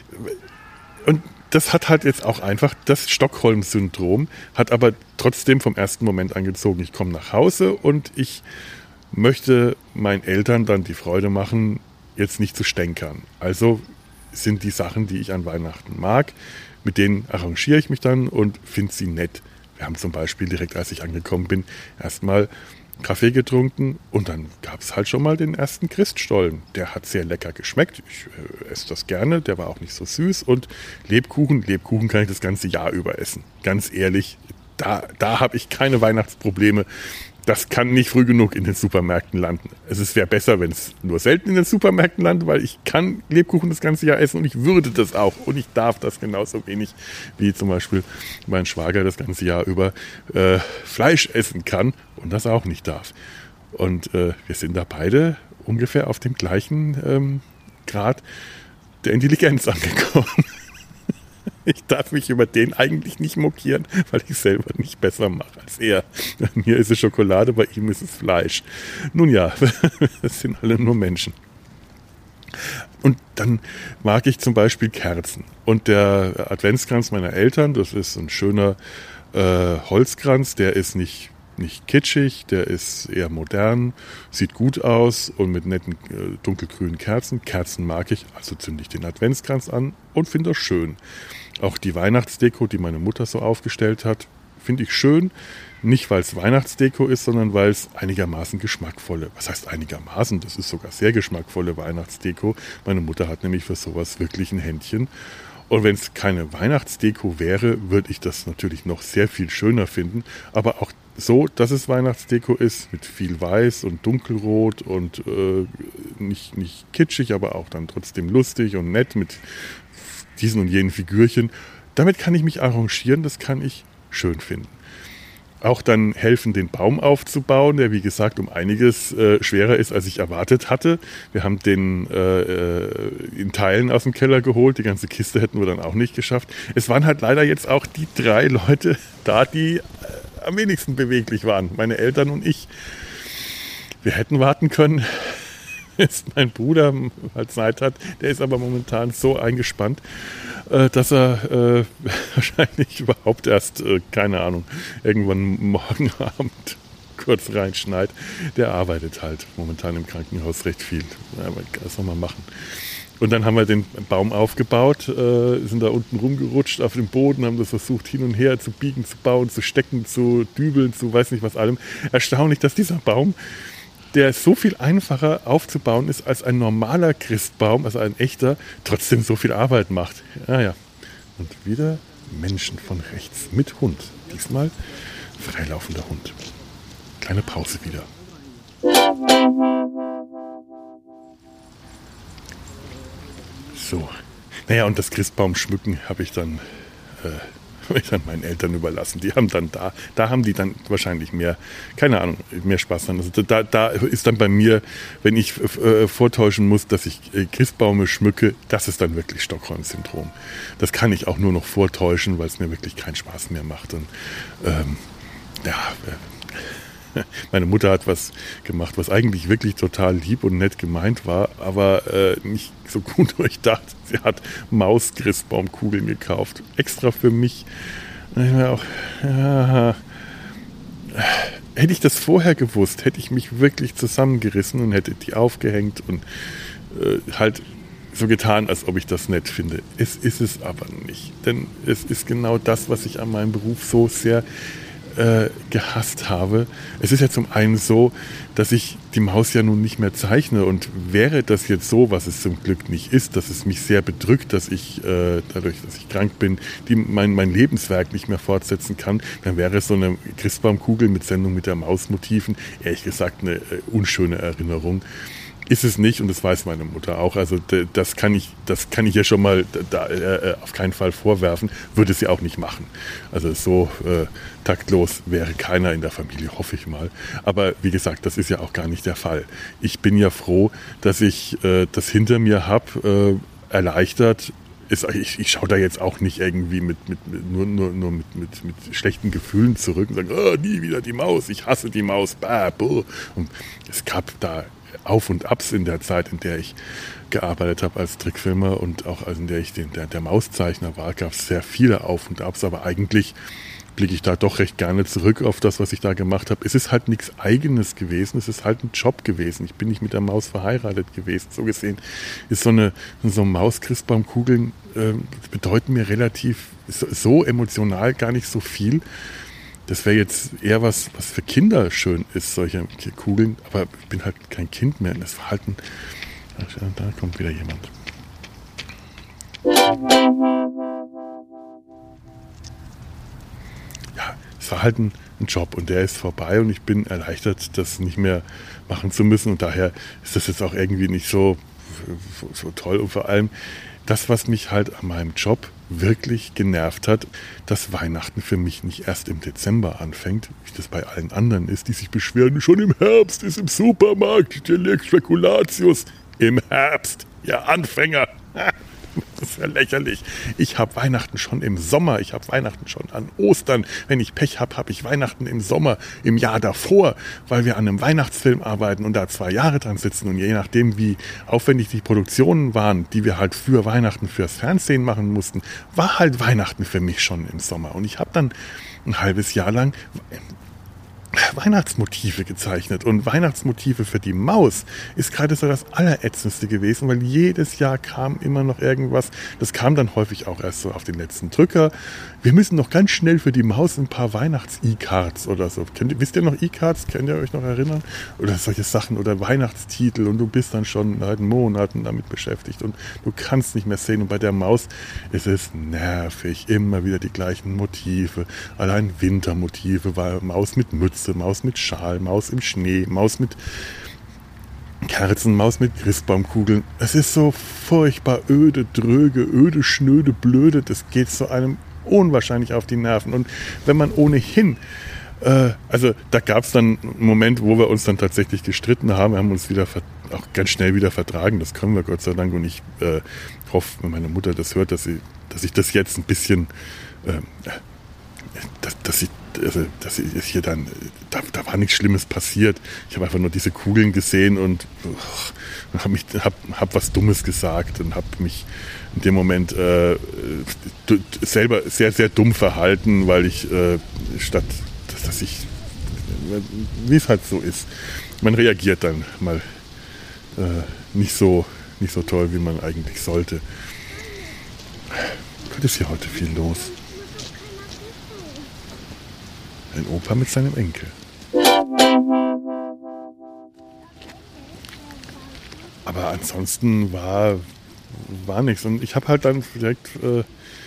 Und das hat halt jetzt auch einfach, das Stockholm-Syndrom hat aber trotzdem vom ersten Moment angezogen. Ich komme nach Hause und ich möchte meinen Eltern dann die Freude machen, jetzt nicht zu stänkern. Also sind die Sachen, die ich an Weihnachten mag, mit denen arrangiere ich mich dann und finde sie nett. Wir haben zum Beispiel direkt, als ich angekommen bin, erstmal Kaffee getrunken und dann gab es halt schon mal den ersten Christstollen. Der hat sehr lecker geschmeckt. Ich äh, esse das gerne. Der war auch nicht so süß. Und Lebkuchen, Lebkuchen kann ich das ganze Jahr über essen. Ganz ehrlich, da, da habe ich keine Weihnachtsprobleme. Das kann nicht früh genug in den Supermärkten landen. Es wäre besser, wenn es nur selten in den Supermärkten landet, weil ich kann Lebkuchen das ganze Jahr essen und ich würde das auch. Und ich darf das genauso wenig, wie zum Beispiel mein Schwager das ganze Jahr über äh, Fleisch essen kann und das auch nicht darf. Und äh, wir sind da beide ungefähr auf dem gleichen ähm, Grad der Intelligenz angekommen. Ich darf mich über den eigentlich nicht mokieren, weil ich selber nicht besser mache als er. Bei mir ist es Schokolade, bei ihm ist es Fleisch. Nun ja, das sind alle nur Menschen. Und dann mag ich zum Beispiel Kerzen. Und der Adventskranz meiner Eltern, das ist ein schöner äh, Holzkranz, der ist nicht, nicht kitschig, der ist eher modern, sieht gut aus und mit netten äh, dunkelgrünen Kerzen. Kerzen mag ich, also zünde ich den Adventskranz an und finde das schön. Auch die Weihnachtsdeko, die meine Mutter so aufgestellt hat, finde ich schön. Nicht, weil es Weihnachtsdeko ist, sondern weil es einigermaßen geschmackvolle, was heißt einigermaßen, das ist sogar sehr geschmackvolle Weihnachtsdeko. Meine Mutter hat nämlich für sowas wirklich ein Händchen. Und wenn es keine Weihnachtsdeko wäre, würde ich das natürlich noch sehr viel schöner finden. Aber auch so, dass es Weihnachtsdeko ist, mit viel Weiß und Dunkelrot und äh, nicht, nicht kitschig, aber auch dann trotzdem lustig und nett mit diesen und jenen Figürchen. Damit kann ich mich arrangieren, das kann ich schön finden. Auch dann helfen, den Baum aufzubauen, der wie gesagt um einiges äh, schwerer ist, als ich erwartet hatte. Wir haben den äh, in Teilen aus dem Keller geholt, die ganze Kiste hätten wir dann auch nicht geschafft. Es waren halt leider jetzt auch die drei Leute da, die äh, am wenigsten beweglich waren, meine Eltern und ich. Wir hätten warten können, bis mein Bruder halt Zeit hat. Der ist aber momentan so eingespannt, äh, dass er äh, wahrscheinlich überhaupt erst, äh, keine Ahnung, irgendwann morgen Abend kurz reinschneit. Der arbeitet halt momentan im Krankenhaus recht viel. Ja, das soll man machen. Und dann haben wir den Baum aufgebaut, äh, sind da unten rumgerutscht auf dem Boden, haben das versucht hin und her zu biegen, zu bauen, zu stecken, zu dübeln, zu weiß nicht was allem. Erstaunlich, dass dieser Baum, der so viel einfacher aufzubauen ist als ein normaler Christbaum, also ein echter, trotzdem so viel Arbeit macht. Ja, ja. Und wieder Menschen von rechts mit Hund. Diesmal freilaufender Hund. Kleine Pause wieder. So. Naja, und das Christbaum-Schmücken habe ich dann... Äh, habe ich dann meinen Eltern überlassen. Die haben dann da, da haben die dann wahrscheinlich mehr, keine Ahnung, mehr Spaß dran. Also da, da ist dann bei mir, wenn ich äh, vortäuschen muss, dass ich äh, Christbaume schmücke, das ist dann wirklich Stockholm-Syndrom. Das kann ich auch nur noch vortäuschen, weil es mir wirklich keinen Spaß mehr macht. Und ähm, ja, äh, meine Mutter hat was gemacht, was eigentlich wirklich total lieb und nett gemeint war, aber äh, nicht so gut durchdacht. Sie hat Maus-Christbaumkugeln gekauft, extra für mich. Und ich mir auch, ja, hätte ich das vorher gewusst, hätte ich mich wirklich zusammengerissen und hätte die aufgehängt und äh, halt so getan, als ob ich das nett finde. Es ist es aber nicht, denn es ist genau das, was ich an meinem Beruf so sehr Äh, gehasst habe. Es ist ja zum einen so, dass ich die Maus ja nun nicht mehr zeichne und wäre das jetzt so, was es zum Glück nicht ist, dass es mich sehr bedrückt, dass ich äh, dadurch, dass ich krank bin, die, mein, mein Lebenswerk nicht mehr fortsetzen kann, dann wäre so eine Christbaumkugel mit Sendung mit der Mausmotiven ehrlich gesagt eine äh, unschöne Erinnerung. Ist es nicht und das weiß meine Mutter auch. Also das kann ich, das kann ich ja schon mal da, äh, auf keinen Fall vorwerfen. Würde sie auch nicht machen. Also so äh, taktlos wäre keiner in der Familie, hoffe ich mal. Aber wie gesagt, das ist ja auch gar nicht der Fall. Ich bin ja froh, dass ich äh, das hinter mir habe, äh, erleichtert. Ist, ich, ich schaue da jetzt auch nicht irgendwie mit, mit, mit nur, nur, nur mit, mit, mit schlechten Gefühlen zurück und sage, oh, nie wieder die Maus, ich hasse die Maus. Bah, buh. Und es gab da Auf und Abs in der Zeit, in der ich gearbeitet habe als Trickfilmer und auch in der ich den, der, der Mauszeichner war, gab es sehr viele Auf und Abs, aber eigentlich blicke ich da doch recht gerne zurück auf das, was ich da gemacht habe. Es ist halt nichts Eigenes gewesen, es ist halt ein Job gewesen. Ich bin nicht mit der Maus verheiratet gewesen. So gesehen ist so eine, so eine Maus-Christbaumkugeln äh, bedeuten mir relativ, so, so emotional gar nicht so viel. Das wäre jetzt eher was, was für Kinder schön ist, solche Kugeln. Aber ich bin halt kein Kind mehr. Das Verhalten, da kommt wieder jemand. Ja, es war halt ein, ein Job und der ist vorbei und ich bin erleichtert, das nicht mehr machen zu müssen. Und daher ist das jetzt auch irgendwie nicht so, so, so toll. Und vor allem das, was mich halt an meinem Job wirklich genervt hat, dass Weihnachten für mich nicht erst im Dezember anfängt, wie das bei allen anderen ist, die sich beschweren, schon im Herbst ist im Supermarkt der Spekulatius. Im Herbst, ihr Anfänger. Das ist ja lächerlich. Ich habe Weihnachten schon im Sommer, ich habe Weihnachten schon an Ostern. Wenn ich Pech habe, habe ich Weihnachten im Sommer, im Jahr davor, weil wir an einem Weihnachtsfilm arbeiten und da zwei Jahre dran sitzen. Und je nachdem, wie aufwendig die Produktionen waren, die wir halt für Weihnachten fürs Fernsehen machen mussten, war halt Weihnachten für mich schon im Sommer. Und ich habe dann ein halbes Jahr lang Weihnachtsmotive gezeichnet. Und Weihnachtsmotive für die Maus ist gerade so das Allerätzendste gewesen, weil jedes Jahr kam immer noch irgendwas. Das kam dann häufig auch erst so auf den letzten Drücker. Wir müssen noch ganz schnell für die Maus ein paar Weihnachts-E-Cards oder so. Kennt, wisst ihr noch E-Cards? Könnt ihr euch noch erinnern? Oder solche Sachen oder Weihnachtstitel und du bist dann schon seit Monaten damit beschäftigt und du kannst nicht mehr sehen. Und bei der Maus ist es nervig. Immer wieder die gleichen Motive. Allein Wintermotive, war Maus mit Mütze, Maus mit Schal, Maus im Schnee, Maus mit Kerzen, Maus mit Christbaumkugeln. Es ist so furchtbar öde, dröge, öde, schnöde, blöde. Das geht zu einem unwahrscheinlich auf die Nerven. Und wenn man ohnehin, äh, also da gab es dann einen Moment, wo wir uns dann tatsächlich gestritten haben. Wir haben uns wieder ver- auch ganz schnell wieder vertragen. Das können wir Gott sei Dank. Und ich äh, hoffe, wenn meine Mutter das hört, dass, sie, dass ich das jetzt ein bisschen, äh, dass, dass ich Also, dass ich hier dann, da, da war nichts Schlimmes passiert. Ich habe einfach nur diese Kugeln gesehen und uh, habe hab, hab was Dummes gesagt und habe mich in dem Moment äh, d- selber sehr, sehr dumm verhalten, weil ich äh, statt, dass, dass ich, wie es halt so ist, man reagiert dann mal äh, nicht so, nicht so toll, wie man eigentlich sollte. Gott, ist hier heute viel los. Ein Opa mit seinem Enkel. Aber ansonsten war, war nichts. Und ich habe halt dann direkt äh,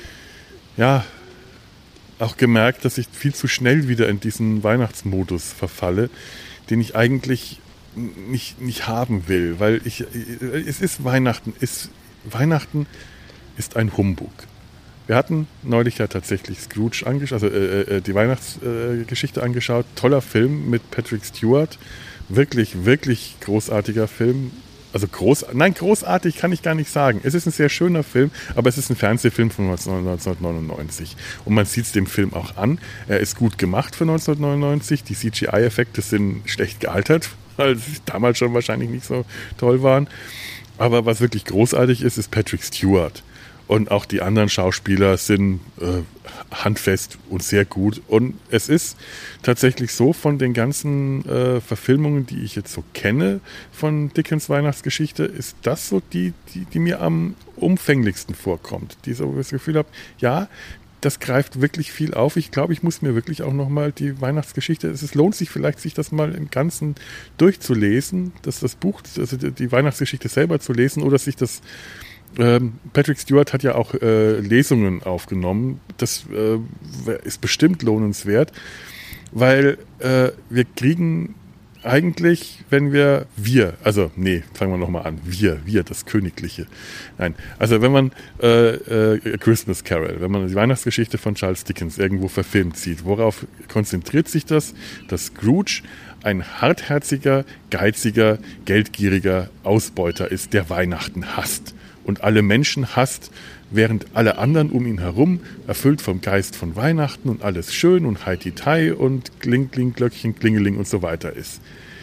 ja, auch gemerkt, dass ich viel zu schnell wieder in diesen Weihnachtsmodus verfalle, den ich eigentlich nicht, nicht haben will. Weil ich, es ist Weihnachten. Es, Weihnachten ist ein Humbug. Wir hatten neulich ja tatsächlich Scrooge angeschaut, also äh, äh, die Weihnachtsgeschichte äh, angeschaut. Toller Film mit Patrick Stewart. Wirklich, wirklich großartiger Film. Also groß, nein, großartig kann ich gar nicht sagen. Es ist ein sehr schöner Film, aber es ist ein Fernsehfilm von neunzehnhundertneunundneunzig. Und man sieht es dem Film auch an. Er ist gut gemacht für neunzehnhundertneunundneunzig. Die C G I-Effekte sind schlecht gealtert, weil sie damals schon wahrscheinlich nicht so toll waren. Aber was wirklich großartig ist, ist Patrick Stewart. Und auch die anderen Schauspieler sind äh, handfest und sehr gut. Und es ist tatsächlich so, von den ganzen äh, Verfilmungen, die ich jetzt so kenne von Dickens Weihnachtsgeschichte, ist das so die, die, die mir am umfänglichsten vorkommt. Die so das Gefühl habe, ja, das greift wirklich viel auf. Ich glaube, ich muss mir wirklich auch nochmal die Weihnachtsgeschichte, es lohnt sich vielleicht, sich das mal im Ganzen durchzulesen, dass das Buch, also die Weihnachtsgeschichte selber zu lesen oder sich das Ähm, Patrick Stewart hat ja auch äh, Lesungen aufgenommen. Das äh, ist bestimmt lohnenswert, weil äh, wir kriegen eigentlich, wenn wir, wir, also nee, fangen wir nochmal an, wir, wir, das Königliche. Nein, also wenn man äh, äh, Christmas Carol, wenn man die Weihnachtsgeschichte von Charles Dickens irgendwo verfilmt sieht, worauf konzentriert sich das? Dass Scrooge ein hartherziger, geiziger, geldgieriger Ausbeuter ist, der Weihnachten hasst. Und alle Menschen hasst, während alle anderen um ihn herum, erfüllt vom Geist von Weihnachten und alles schön und Heiti-Tai und Kling, Kling, Glöckchen, Klingeling und so weiter ist.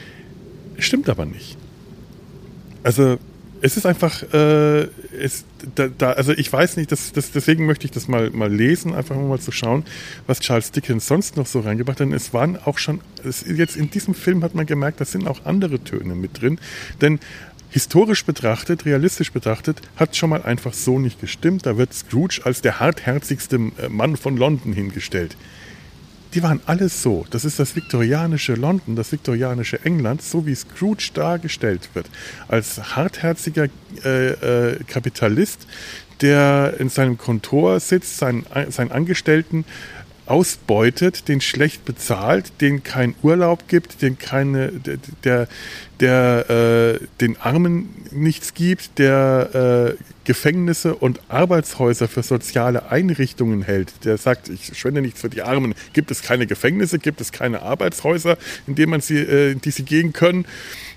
Stimmt aber nicht. Also es ist einfach, äh, es, da, da, also ich weiß nicht, das, das, deswegen möchte ich das mal, mal lesen, einfach mal zu schauen, was Charles Dickens sonst noch so reingebracht hat. Denn es waren auch schon, es, jetzt in diesem Film hat man gemerkt, da sind auch andere Töne mit drin, denn historisch betrachtet, realistisch betrachtet, hat es schon mal einfach so nicht gestimmt. Da wird Scrooge als der hartherzigste Mann von London hingestellt. Die waren alles so. Das ist das viktorianische London, das viktorianische England, so wie Scrooge dargestellt wird. Als hartherziger äh, äh, Kapitalist, der in seinem Kontor sitzt, seinen, seinen Angestellten ausbeutet, den schlecht bezahlt, den keinen Urlaub gibt, den keine, der, der, der äh, den Armen nichts gibt, der äh, Gefängnisse und Arbeitshäuser für soziale Einrichtungen hält, der sagt, ich spende nichts für die Armen, gibt es keine Gefängnisse, gibt es keine Arbeitshäuser, in denen man sie, äh, in die sie gehen können,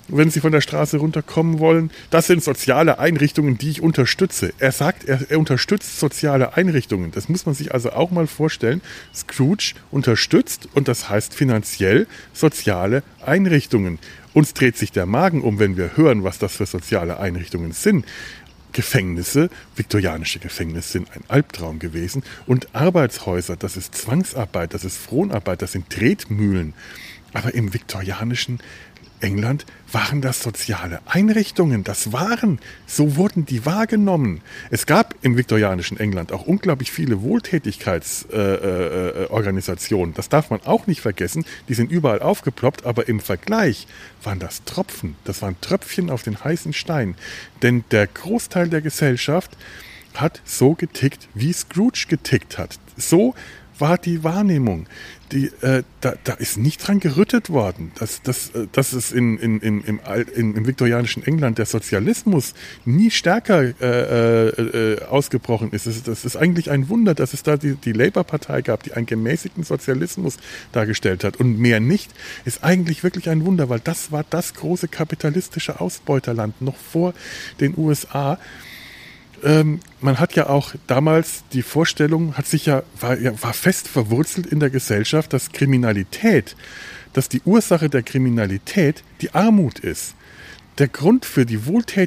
wenn Sie von der Straße runterkommen wollen. Das sind soziale Einrichtungen, die ich unterstütze. Er sagt, er, er unterstützt soziale Einrichtungen. Das muss man sich also auch mal vorstellen. Scrooge unterstützt, und das heißt finanziell, soziale Einrichtungen. Uns dreht sich der Magen um, wenn wir hören, was das für soziale Einrichtungen sind. Gefängnisse, viktorianische Gefängnisse sind ein Albtraum gewesen, und Arbeitshäuser, das ist Zwangsarbeit, das ist Fronarbeit, das sind Tretmühlen. Aber im viktorianischen England waren das soziale Einrichtungen, das waren, so wurden die wahrgenommen. Es gab im viktorianischen England auch unglaublich viele Wohltätigkeitsorganisationen, äh, äh, das darf man auch nicht vergessen, die sind überall aufgeploppt, aber im Vergleich waren das Tropfen, das waren Tröpfchen auf den heißen Stein, denn der Großteil der Gesellschaft hat so getickt, wie Scrooge getickt hat. So war die Wahrnehmung. Die, äh, da, da ist nicht dran gerüttet worden, dass, dass, dass es in, in, in, im, in, im viktorianischen England der Sozialismus nie stärker äh, äh, ausgebrochen ist. Das, ist. das ist eigentlich ein Wunder, dass es da die, die Labour-Partei gab, die einen gemäßigten Sozialismus dargestellt hat. Und mehr nicht, ist eigentlich wirklich ein Wunder, weil das war das große kapitalistische Ausbeuterland noch vor den U S A. Ähm, man hat ja auch damals die Vorstellung, hat sich ja war, ja, war fest verwurzelt in der Gesellschaft, dass Kriminalität, dass die Ursache der Kriminalität die Armut ist. Der Grund für die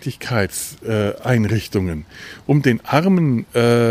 Wohltätigkeitseinrichtungen, äh, um den Armen,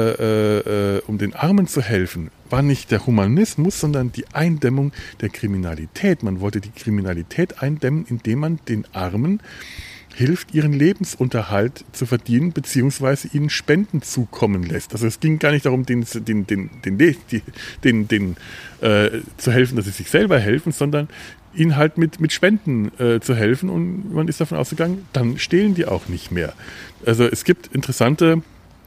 äh, äh, um den Armen zu helfen, war nicht der Humanismus, sondern die Eindämmung der Kriminalität. Man wollte die Kriminalität eindämmen, indem man den Armen hilft, ihren Lebensunterhalt zu verdienen, beziehungsweise ihnen Spenden zukommen lässt. Also es ging gar nicht darum, den, den, den, den, den, den, den äh, zu helfen, dass sie sich selber helfen, sondern ihnen halt mit, mit Spenden äh, zu helfen, und man ist davon ausgegangen, dann stehlen die auch nicht mehr. Also es gibt interessante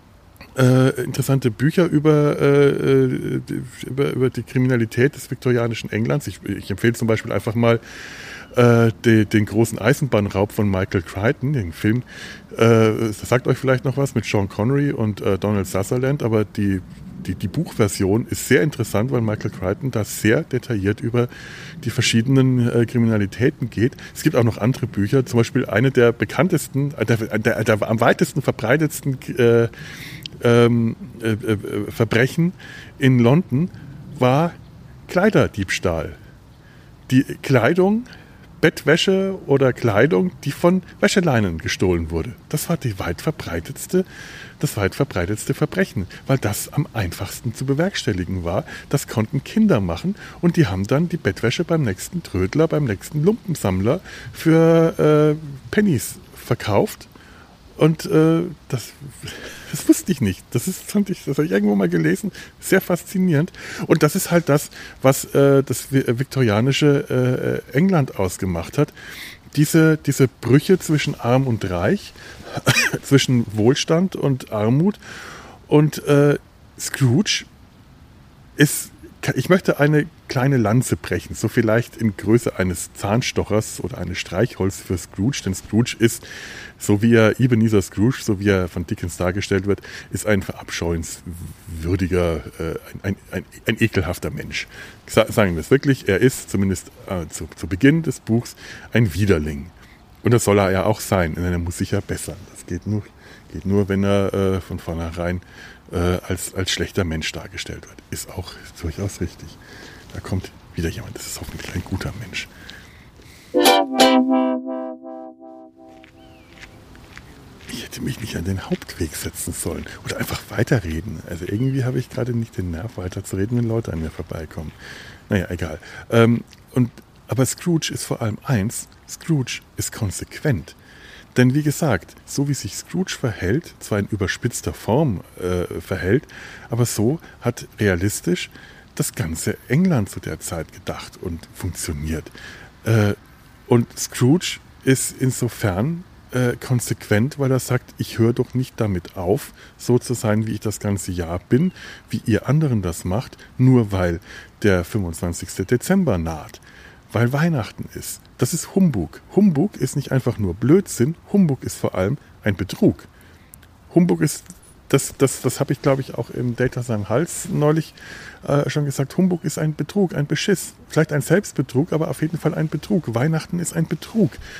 Äh, interessante Bücher über, äh, über, über die Kriminalität des viktorianischen Englands. Ich, ich empfehle zum Beispiel einfach mal äh, de, den großen Eisenbahnraub von Michael Crichton, den Film. Äh, das sagt euch vielleicht noch was, mit Sean Connery und äh, Donald Sutherland, aber die, die, die Buchversion ist sehr interessant, weil Michael Crichton da sehr detailliert über die verschiedenen äh, Kriminalitäten geht. Es gibt auch noch andere Bücher, zum Beispiel eine der bekanntesten, der, der, der am weitesten verbreitetsten äh, Ähm, äh, äh, Verbrechen in London war Kleiderdiebstahl. Die Kleidung, Bettwäsche oder Kleidung, die von Wäscheleinen gestohlen wurde. Das war die weit verbreitetste, das weit verbreitetste Verbrechen, weil das am einfachsten zu bewerkstelligen war. Das konnten Kinder machen, und die haben dann die Bettwäsche beim nächsten Trödler, beim nächsten Lumpensammler für äh, Pennies verkauft. Und äh, das, das wusste ich nicht. Das ist, fand ich, das habe ich irgendwo mal gelesen. Sehr faszinierend. Und das ist halt das, was äh, das viktorianische äh, England ausgemacht hat. Diese, diese Brüche zwischen Arm und Reich, zwischen Wohlstand und Armut. Und äh, Scrooge ist, ich möchte eine kleine Lanze brechen, so vielleicht in Größe eines Zahnstochers oder eines Streichholz für Scrooge, denn Scrooge ist, so wie er Ebenezer Scrooge, so wie er von Dickens dargestellt wird, ist ein verabscheuenswürdiger, äh, ein, ein, ein ekelhafter Mensch. Sagen wir es wirklich, er ist zumindest äh, zu, zu Beginn des Buchs ein Widerling. Und das soll er ja auch sein, denn er muss sich ja bessern. Das geht nur, geht nur wenn er äh, von vornherein äh, als, als schlechter Mensch dargestellt wird. Ist auch durchaus richtig. Da kommt wieder jemand, das ist hoffentlich ein guter Mensch. Ich hätte mich nicht an den Hauptweg setzen sollen oder einfach weiterreden. Also irgendwie habe ich gerade nicht den Nerv, weiterzureden, wenn Leute an mir vorbeikommen. Naja, egal. Ähm, und, aber Scrooge ist vor allem eins, Scrooge ist konsequent. Denn wie gesagt, so wie sich Scrooge verhält, zwar in überspitzter Form äh, verhält, aber so hat realistisch das ganze England zu der Zeit gedacht und funktioniert. Äh, und Scrooge ist insofern äh, konsequent, weil er sagt, ich höre doch nicht damit auf, so zu sein, wie ich das ganze Jahr bin, wie ihr anderen das macht, nur weil der fünfundzwanzigste Dezember naht. Weil Weihnachten ist. Das ist Humbug. Humbug ist nicht einfach nur Blödsinn, Humbug ist vor allem ein Betrug. Humbug ist, das, das, das habe ich glaube ich auch im Data Sein Hals neulich äh, schon gesagt, Humbug ist ein Betrug, ein Beschiss. Vielleicht ein Selbstbetrug, aber auf jeden Fall ein Betrug. Weihnachten ist ein Betrug.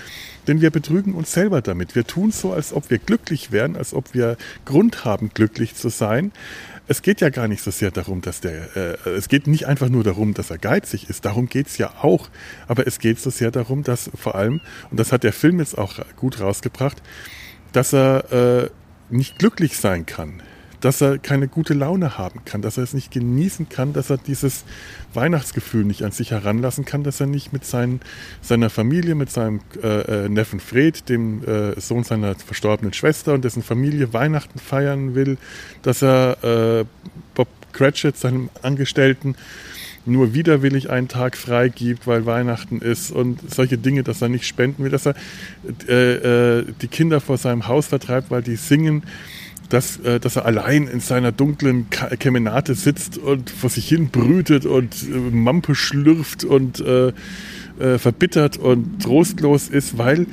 Denn wir betrügen uns selber damit. Wir tun so, als ob wir glücklich wären, als ob wir Grund haben, glücklich zu sein. Es geht ja gar nicht so sehr darum, dass der, äh, es geht nicht einfach nur darum, dass er geizig ist, darum geht's ja auch, aber es geht so sehr darum, dass vor allem, und das hat der Film jetzt auch gut rausgebracht, dass er äh, nicht glücklich sein kann, dass er keine gute Laune haben kann, dass er es nicht genießen kann, dass er dieses Weihnachtsgefühl nicht an sich heranlassen kann, dass er nicht mit seinen, seiner Familie, mit seinem äh, Neffen Fred, dem äh, Sohn seiner verstorbenen Schwester und dessen Familie Weihnachten feiern will, dass er äh, Bob Cratchit, seinem Angestellten, nur widerwillig einen Tag frei gibt, weil Weihnachten ist und solche Dinge, dass er nicht spenden will, dass er äh, äh, die Kinder vor seinem Haus vertreibt, weil die singen, Dass, äh, dass er allein in seiner dunklen Kemenate sitzt und vor sich hin brütet und äh, Mampe schlürft und äh, äh, verbittert und trostlos ist, weil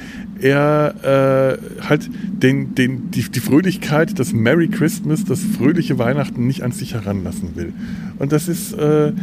er äh, halt den, den, die, die Fröhlichkeit, das Merry Christmas, das fröhliche Weihnachten nicht an sich heranlassen will. Und das ist... Äh,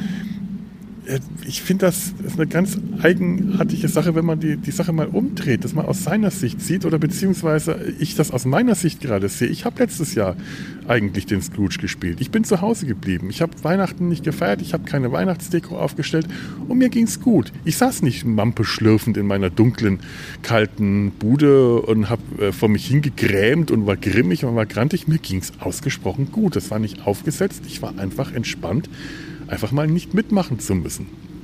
Ich finde, das ist eine ganz eigenartige Sache, wenn man die, die Sache mal umdreht, das mal aus seiner Sicht sieht oder beziehungsweise ich das aus meiner Sicht gerade sehe. Ich habe letztes Jahr eigentlich den Scrooge gespielt. Ich bin zu Hause geblieben. Ich habe Weihnachten nicht gefeiert, ich habe keine Weihnachtsdeko aufgestellt und mir ging's gut. Ich saß nicht Mampe schlürfend in meiner dunklen, kalten Bude und habe äh, vor mich hingegrämt und war grimmig und war grantig. Mir ging's ausgesprochen gut. Das war nicht aufgesetzt, ich war einfach entspannt, einfach mal nicht mitmachen zu müssen.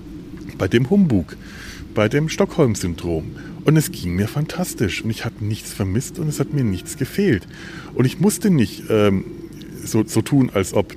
Bei dem Humbug, bei dem Stockholm-Syndrom. Und es ging mir fantastisch. Und ich habe nichts vermisst und es hat mir nichts gefehlt. Und ich musste nicht ähm, so, so tun, als ob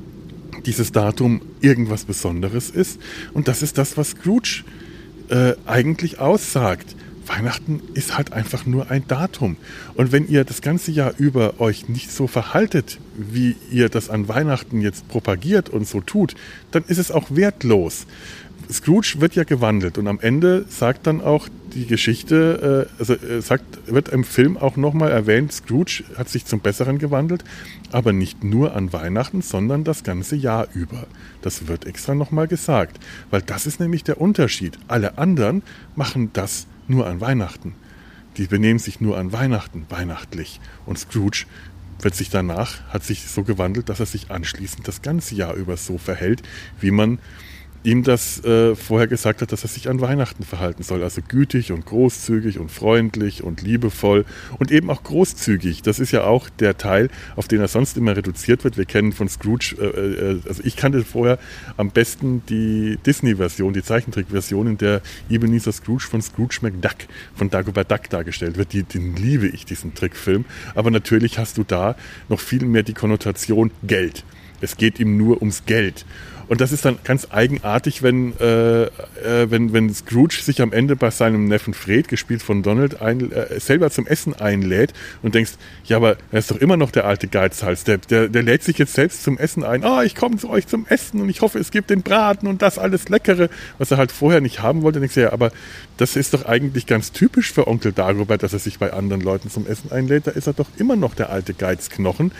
dieses Datum irgendwas Besonderes ist. Und das ist das, was Scrooge äh, eigentlich aussagt. Weihnachten ist halt einfach nur ein Datum. Und wenn ihr das ganze Jahr über euch nicht so verhaltet, wie ihr das an Weihnachten jetzt propagiert und so tut, dann ist es auch wertlos. Scrooge wird ja gewandelt und am Ende sagt dann auch die Geschichte, äh, also äh, sagt, wird im Film auch nochmal erwähnt, Scrooge hat sich zum Besseren gewandelt, aber nicht nur an Weihnachten, sondern das ganze Jahr über. Das wird extra nochmal gesagt, weil das ist nämlich der Unterschied. Alle anderen machen das nur an Weihnachten. Die benehmen sich nur an Weihnachten, weihnachtlich. Und Scrooge wird sich danach, hat sich so gewandelt, dass er sich anschließend das ganze Jahr über so verhält, wie man ihm das äh, vorher gesagt hat, dass er sich an Weihnachten verhalten soll. Also gütig und großzügig und freundlich und liebevoll und eben auch großzügig. Das ist ja auch der Teil, auf den er sonst immer reduziert wird. Wir kennen von Scrooge, äh, äh, also ich kannte vorher am besten die Disney-Version, die Zeichentrick-Version, in der Ebenezer Scrooge von Scrooge McDuck, von Dagobert Duck dargestellt wird. Die, den liebe ich, diesen Trickfilm. Aber natürlich hast du da noch viel mehr die Konnotation Geld. Es geht ihm nur ums Geld. Und das ist dann ganz eigenartig, wenn, äh, äh, wenn, wenn Scrooge sich am Ende bei seinem Neffen Fred, gespielt von Donald, ein, äh, selber zum Essen einlädt und denkst, ja, aber er ist doch immer noch der alte Geizhals, der, der, der lädt sich jetzt selbst zum Essen ein. Ah, oh, ich komme zu euch zum Essen und ich hoffe, es gibt den Braten und das alles Leckere, was er halt vorher nicht haben wollte. Und denkst du, ja, aber das ist doch eigentlich ganz typisch für Onkel Dagobert, dass er sich bei anderen Leuten zum Essen einlädt. Da ist er doch immer noch der alte Geizknochen.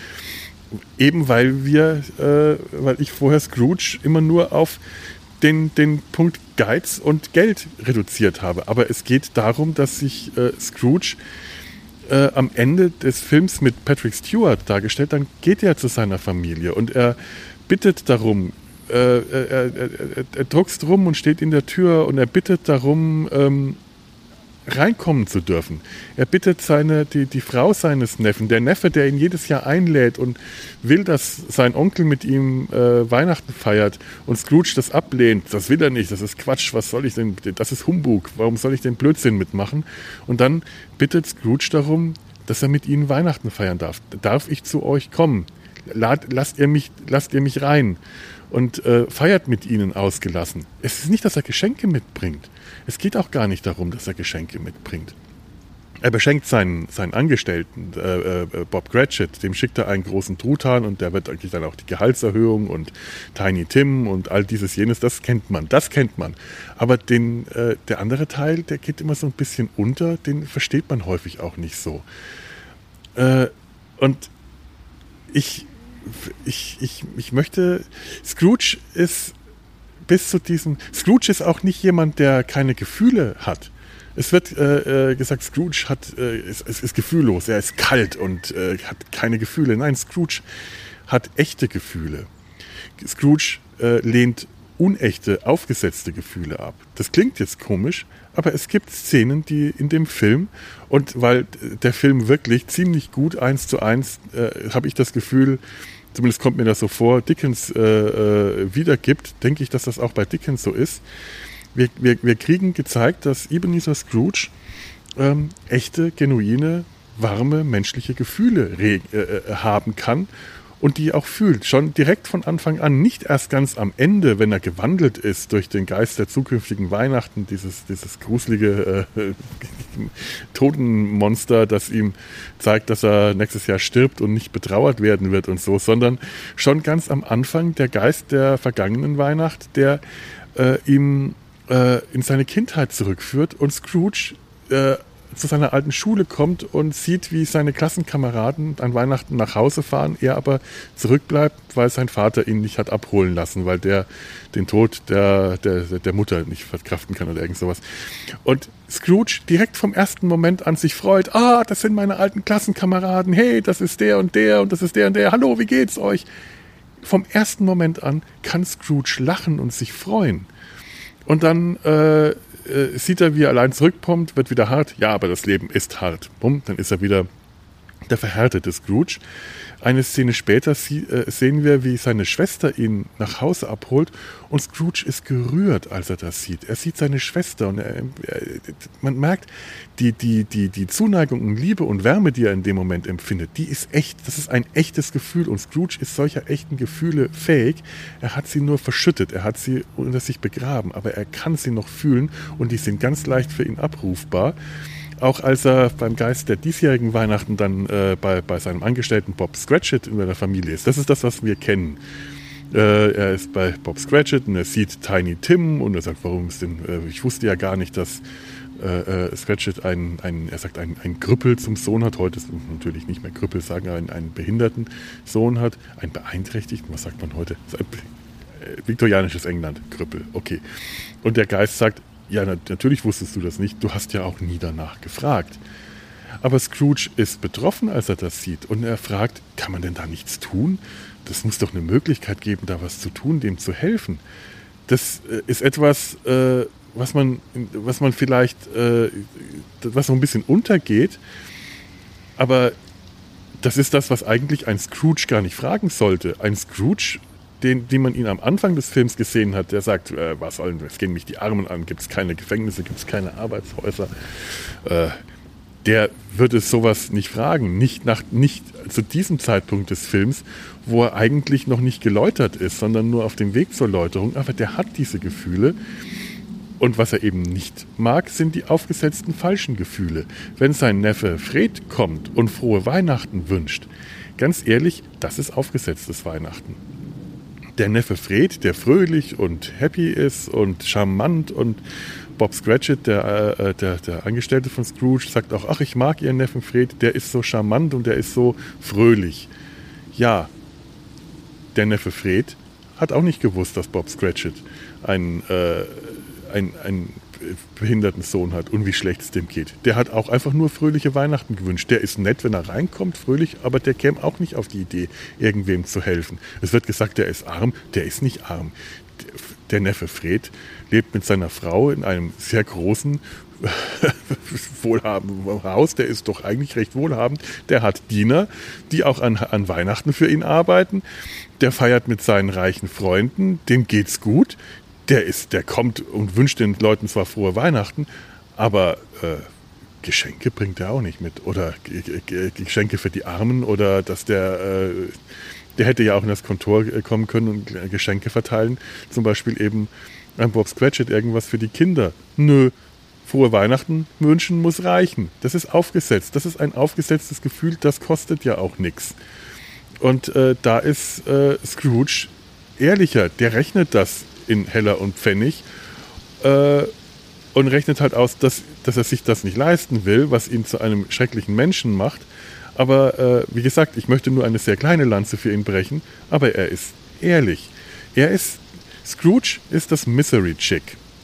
Eben weil wir, äh, weil ich vorher Scrooge immer nur auf den, den Punkt Geiz und Geld reduziert habe. Aber es geht darum, dass sich äh, Scrooge äh, am Ende des Films mit Patrick Stewart dargestellt, dann geht er zu seiner Familie und er bittet darum, äh, er, er, er, er druckst rum und steht in der Tür und er bittet darum, ähm, reinkommen zu dürfen. Er bittet seine, die, die Frau seines Neffen, der Neffe, der ihn jedes Jahr einlädt und will, dass sein Onkel mit ihm äh, Weihnachten feiert und Scrooge das ablehnt. Das will er nicht, das ist Quatsch, was soll ich denn, das ist Humbug, warum soll ich den Blödsinn mitmachen? Und dann bittet Scrooge darum, dass er mit ihnen Weihnachten feiern darf. Darf ich zu euch kommen? Lad, lasst, ihr mich, lasst ihr mich rein und äh, feiert mit ihnen ausgelassen. Es ist nicht, dass er Geschenke mitbringt. Es geht auch gar nicht darum, dass er Geschenke mitbringt. Er beschenkt seinen, seinen Angestellten, äh, äh, Bob Cratchit, dem schickt er einen großen Truthahn und der wird eigentlich dann auch die Gehaltserhöhung und Tiny Tim und all dieses jenes, das kennt man, das kennt man. Aber den, äh, der andere Teil, der geht immer so ein bisschen unter, den versteht man häufig auch nicht so. Äh, und ich, ich, ich, ich möchte, Scrooge ist bis zu diesem, Scrooge ist auch nicht jemand, der keine Gefühle hat. Es wird äh, gesagt, Scrooge hat, äh, ist, ist, ist gefühllos, er ist kalt und äh, hat keine Gefühle. Nein, Scrooge hat echte Gefühle. Scrooge äh, lehnt unechte, aufgesetzte Gefühle ab. Das klingt jetzt komisch, aber es gibt Szenen, die in dem Film, und weil der Film wirklich ziemlich gut eins zu eins, äh, habe ich das Gefühl, zumindest kommt mir das so vor, Dickens äh, äh, wiedergibt, denke ich, dass das auch bei Dickens so ist. Wir, wir, wir kriegen gezeigt, dass Ebenezer Scrooge ähm, echte, genuine, warme, menschliche Gefühle re- äh, haben kann und die auch fühlt. Schon direkt von Anfang an, nicht erst ganz am Ende, wenn er gewandelt ist durch den Geist der zukünftigen Weihnachten, dieses, dieses gruselige äh, Totenmonster, das ihm zeigt, dass er nächstes Jahr stirbt und nicht betrauert werden wird und so, sondern schon ganz am Anfang der Geist der vergangenen Weihnacht, der äh, ihm äh, in seine Kindheit zurückführt und Scrooge äh, zu seiner alten Schule kommt und sieht, wie seine Klassenkameraden an Weihnachten nach Hause fahren, er aber zurückbleibt, weil sein Vater ihn nicht hat abholen lassen, weil der den Tod der, der, der Mutter nicht verkraften kann oder irgend sowas. Und Scrooge direkt vom ersten Moment an sich freut, ah, das sind meine alten Klassenkameraden, hey, das ist der und der und das ist der und der, hallo, wie geht's euch? Vom ersten Moment an kann Scrooge lachen und sich freuen. Und dann äh, äh, sieht er, wie er allein zurückkommt, wird wieder hart. Ja, aber das Leben ist hart. Bumm, dann ist er wieder der verhärtete Scrooge. Eine Szene später sie, äh, sehen wir, wie seine Schwester ihn nach Hause abholt und Scrooge ist gerührt, als er das sieht. Er sieht seine Schwester und er, er, man merkt, die, die, die, die Zuneigung und Liebe und Wärme, die er in dem Moment empfindet, die ist echt. Das ist ein echtes Gefühl und Scrooge ist solcher echten Gefühle fähig. Er hat sie nur verschüttet, er hat sie unter sich begraben, aber er kann sie noch fühlen und die sind ganz leicht für ihn abrufbar. Auch als er beim Geist der diesjährigen Weihnachten dann äh, bei, bei seinem Angestellten Bob Cratchit in der Familie ist. Das ist das, was wir kennen. Äh, er ist bei Bob Cratchit und er sieht Tiny Tim und er sagt, warum ist denn, äh, ich wusste ja gar nicht, dass äh, äh, Cratchit einen, einen, er sagt, einen, einen Krüppel zum Sohn hat. Heute ist natürlich nicht mehr Krüppel sagen, einen, einen behinderten Sohn hat. Einen beeinträchtigten, was sagt man heute? Das ist ein, äh, viktorianisches England, Krüppel, okay. Und der Geist sagt, ja, natürlich wusstest du das nicht. Du hast ja auch nie danach gefragt. Aber Scrooge ist betroffen, als er das sieht. Und er fragt, kann man denn da nichts tun? Das muss doch eine Möglichkeit geben, da was zu tun, dem zu helfen. Das äh, ist etwas, äh, was man, was man vielleicht, äh, was so ein bisschen untergeht. Aber das ist das, was eigentlich ein Scrooge gar nicht fragen sollte. Ein Scrooge, Den, den man ihn am Anfang des Films gesehen hat, der sagt, äh, was sollen, es gehen mich die Armen an, gibt es keine Gefängnisse, gibt es keine Arbeitshäuser. Äh, der würde sowas nicht fragen, nicht, nach, nicht zu diesem Zeitpunkt des Films, wo er eigentlich noch nicht geläutert ist, sondern nur auf dem Weg zur Läuterung, aber der hat diese Gefühle. Und was er eben nicht mag, sind die aufgesetzten falschen Gefühle. Wenn sein Neffe Fred kommt und frohe Weihnachten wünscht, ganz ehrlich, das ist aufgesetztes Weihnachten. Der Neffe Fred, der fröhlich und happy ist und charmant und Bob Cratchit, der, äh, der, der Angestellte von Scrooge, sagt auch, ach, ich mag Ihren Neffen Fred, der ist so charmant und der ist so fröhlich. Ja, der Neffe Fred hat auch nicht gewusst, dass Bob Cratchit einen, äh, einen, einen behinderten Sohn hat und wie schlecht es dem geht. Der hat auch einfach nur fröhliche Weihnachten gewünscht. Der ist nett, wenn er reinkommt, fröhlich, aber der käme auch nicht auf die Idee, irgendwem zu helfen. Es wird gesagt, der ist arm, der ist nicht arm. Der Neffe Fred lebt mit seiner Frau in einem sehr großen, wohlhabenden Haus. Der ist doch eigentlich recht wohlhabend. Der hat Diener, die auch an, an Weihnachten für ihn arbeiten. Der feiert mit seinen reichen Freunden. Dem geht's gut. Der ist, der kommt und wünscht den Leuten zwar frohe Weihnachten, aber äh, Geschenke bringt er auch nicht mit. Oder G- G- Geschenke für die Armen oder dass der, äh, der hätte ja auch in das Kontor kommen können und Geschenke verteilen. Zum Beispiel eben an Bob Cratchit irgendwas für die Kinder. Nö, frohe Weihnachten wünschen muss reichen. Das ist aufgesetzt. Das ist ein aufgesetztes Gefühl, das kostet ja auch nichts. Und äh, da ist äh, Scrooge ehrlicher. Der rechnet das in Heller und Pfennig äh, und rechnet halt aus, dass, dass er sich das nicht leisten will, was ihn zu einem schrecklichen Menschen macht. Aber äh, wie gesagt, ich möchte nur eine sehr kleine Lanze für ihn brechen, aber er ist ehrlich. Er ist, Scrooge ist das Misery Chick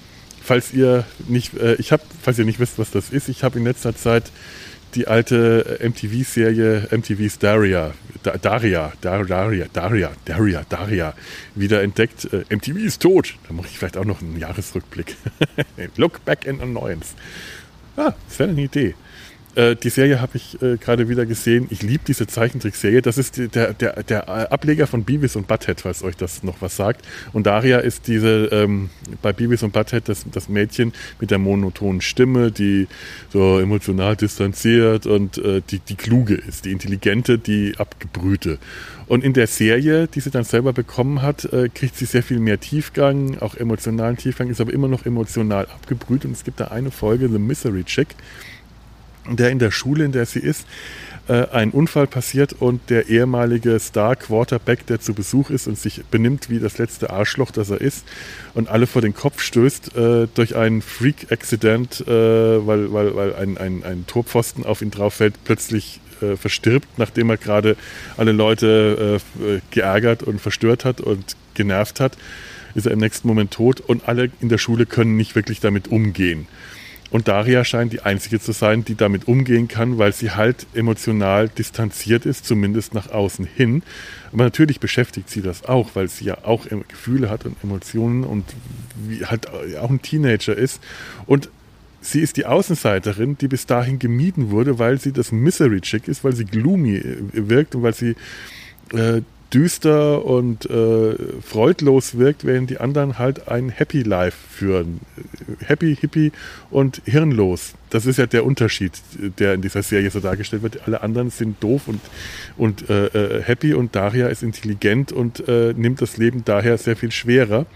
falls ihr nicht, äh, ich habe, falls ihr nicht wisst, was das ist, ich habe in letzter Zeit die alte M T V-Serie M T V's Daria, da, Daria, Dar, Daria, Daria, Daria, Daria wieder entdeckt. Äh, M T V ist tot. Da mache ich vielleicht auch noch einen Jahresrückblick. Look back in annoyance. Ah, das wäre eine Idee. Äh, die Serie habe ich äh, gerade wieder gesehen. Ich liebe diese Zeichentrickserie. Das ist die, der, der, der Ableger von Beavis und Butthead, falls euch das noch was sagt. Und Daria ist diese, ähm, bei Beavis und Butthead das, das Mädchen mit der monotonen Stimme, die so emotional distanziert und äh, die, die Kluge ist, die Intelligente, die Abgebrühte. Und in der Serie, die sie dann selber bekommen hat, äh, kriegt sie sehr viel mehr Tiefgang, auch emotionalen Tiefgang, ist aber immer noch emotional abgebrüht. Und es gibt da eine Folge, The Misery Chick, der in der Schule, in der sie ist, äh, ein Unfall passiert und der ehemalige Star-Quarterback, der zu Besuch ist und sich benimmt wie das letzte Arschloch, das er ist und alle vor den Kopf stößt äh, durch einen Freak-Accident, äh, weil, weil, weil ein, ein, ein Torpfosten auf ihn drauf fällt, plötzlich äh, verstirbt, nachdem er gerade alle Leute äh, geärgert und verstört hat und genervt hat, ist er im nächsten Moment tot und alle in der Schule können nicht wirklich damit umgehen. Und Daria scheint die Einzige zu sein, die damit umgehen kann, weil sie halt emotional distanziert ist, zumindest nach außen hin. Aber natürlich beschäftigt sie das auch, weil sie ja auch Gefühle hat und Emotionen und wie halt auch ein Teenager ist. Und sie ist die Außenseiterin, die bis dahin gemieden wurde, weil sie das Misery Chick ist, weil sie gloomy wirkt und weil sie äh, düster und äh, freudlos wirkt, während die anderen halt ein Happy Life führen. Happy, hippie und hirnlos. Das ist ja der Unterschied, der in dieser Serie so dargestellt wird. Alle anderen sind doof und, und äh, happy und Daria ist intelligent und äh, nimmt das Leben daher sehr viel schwerer.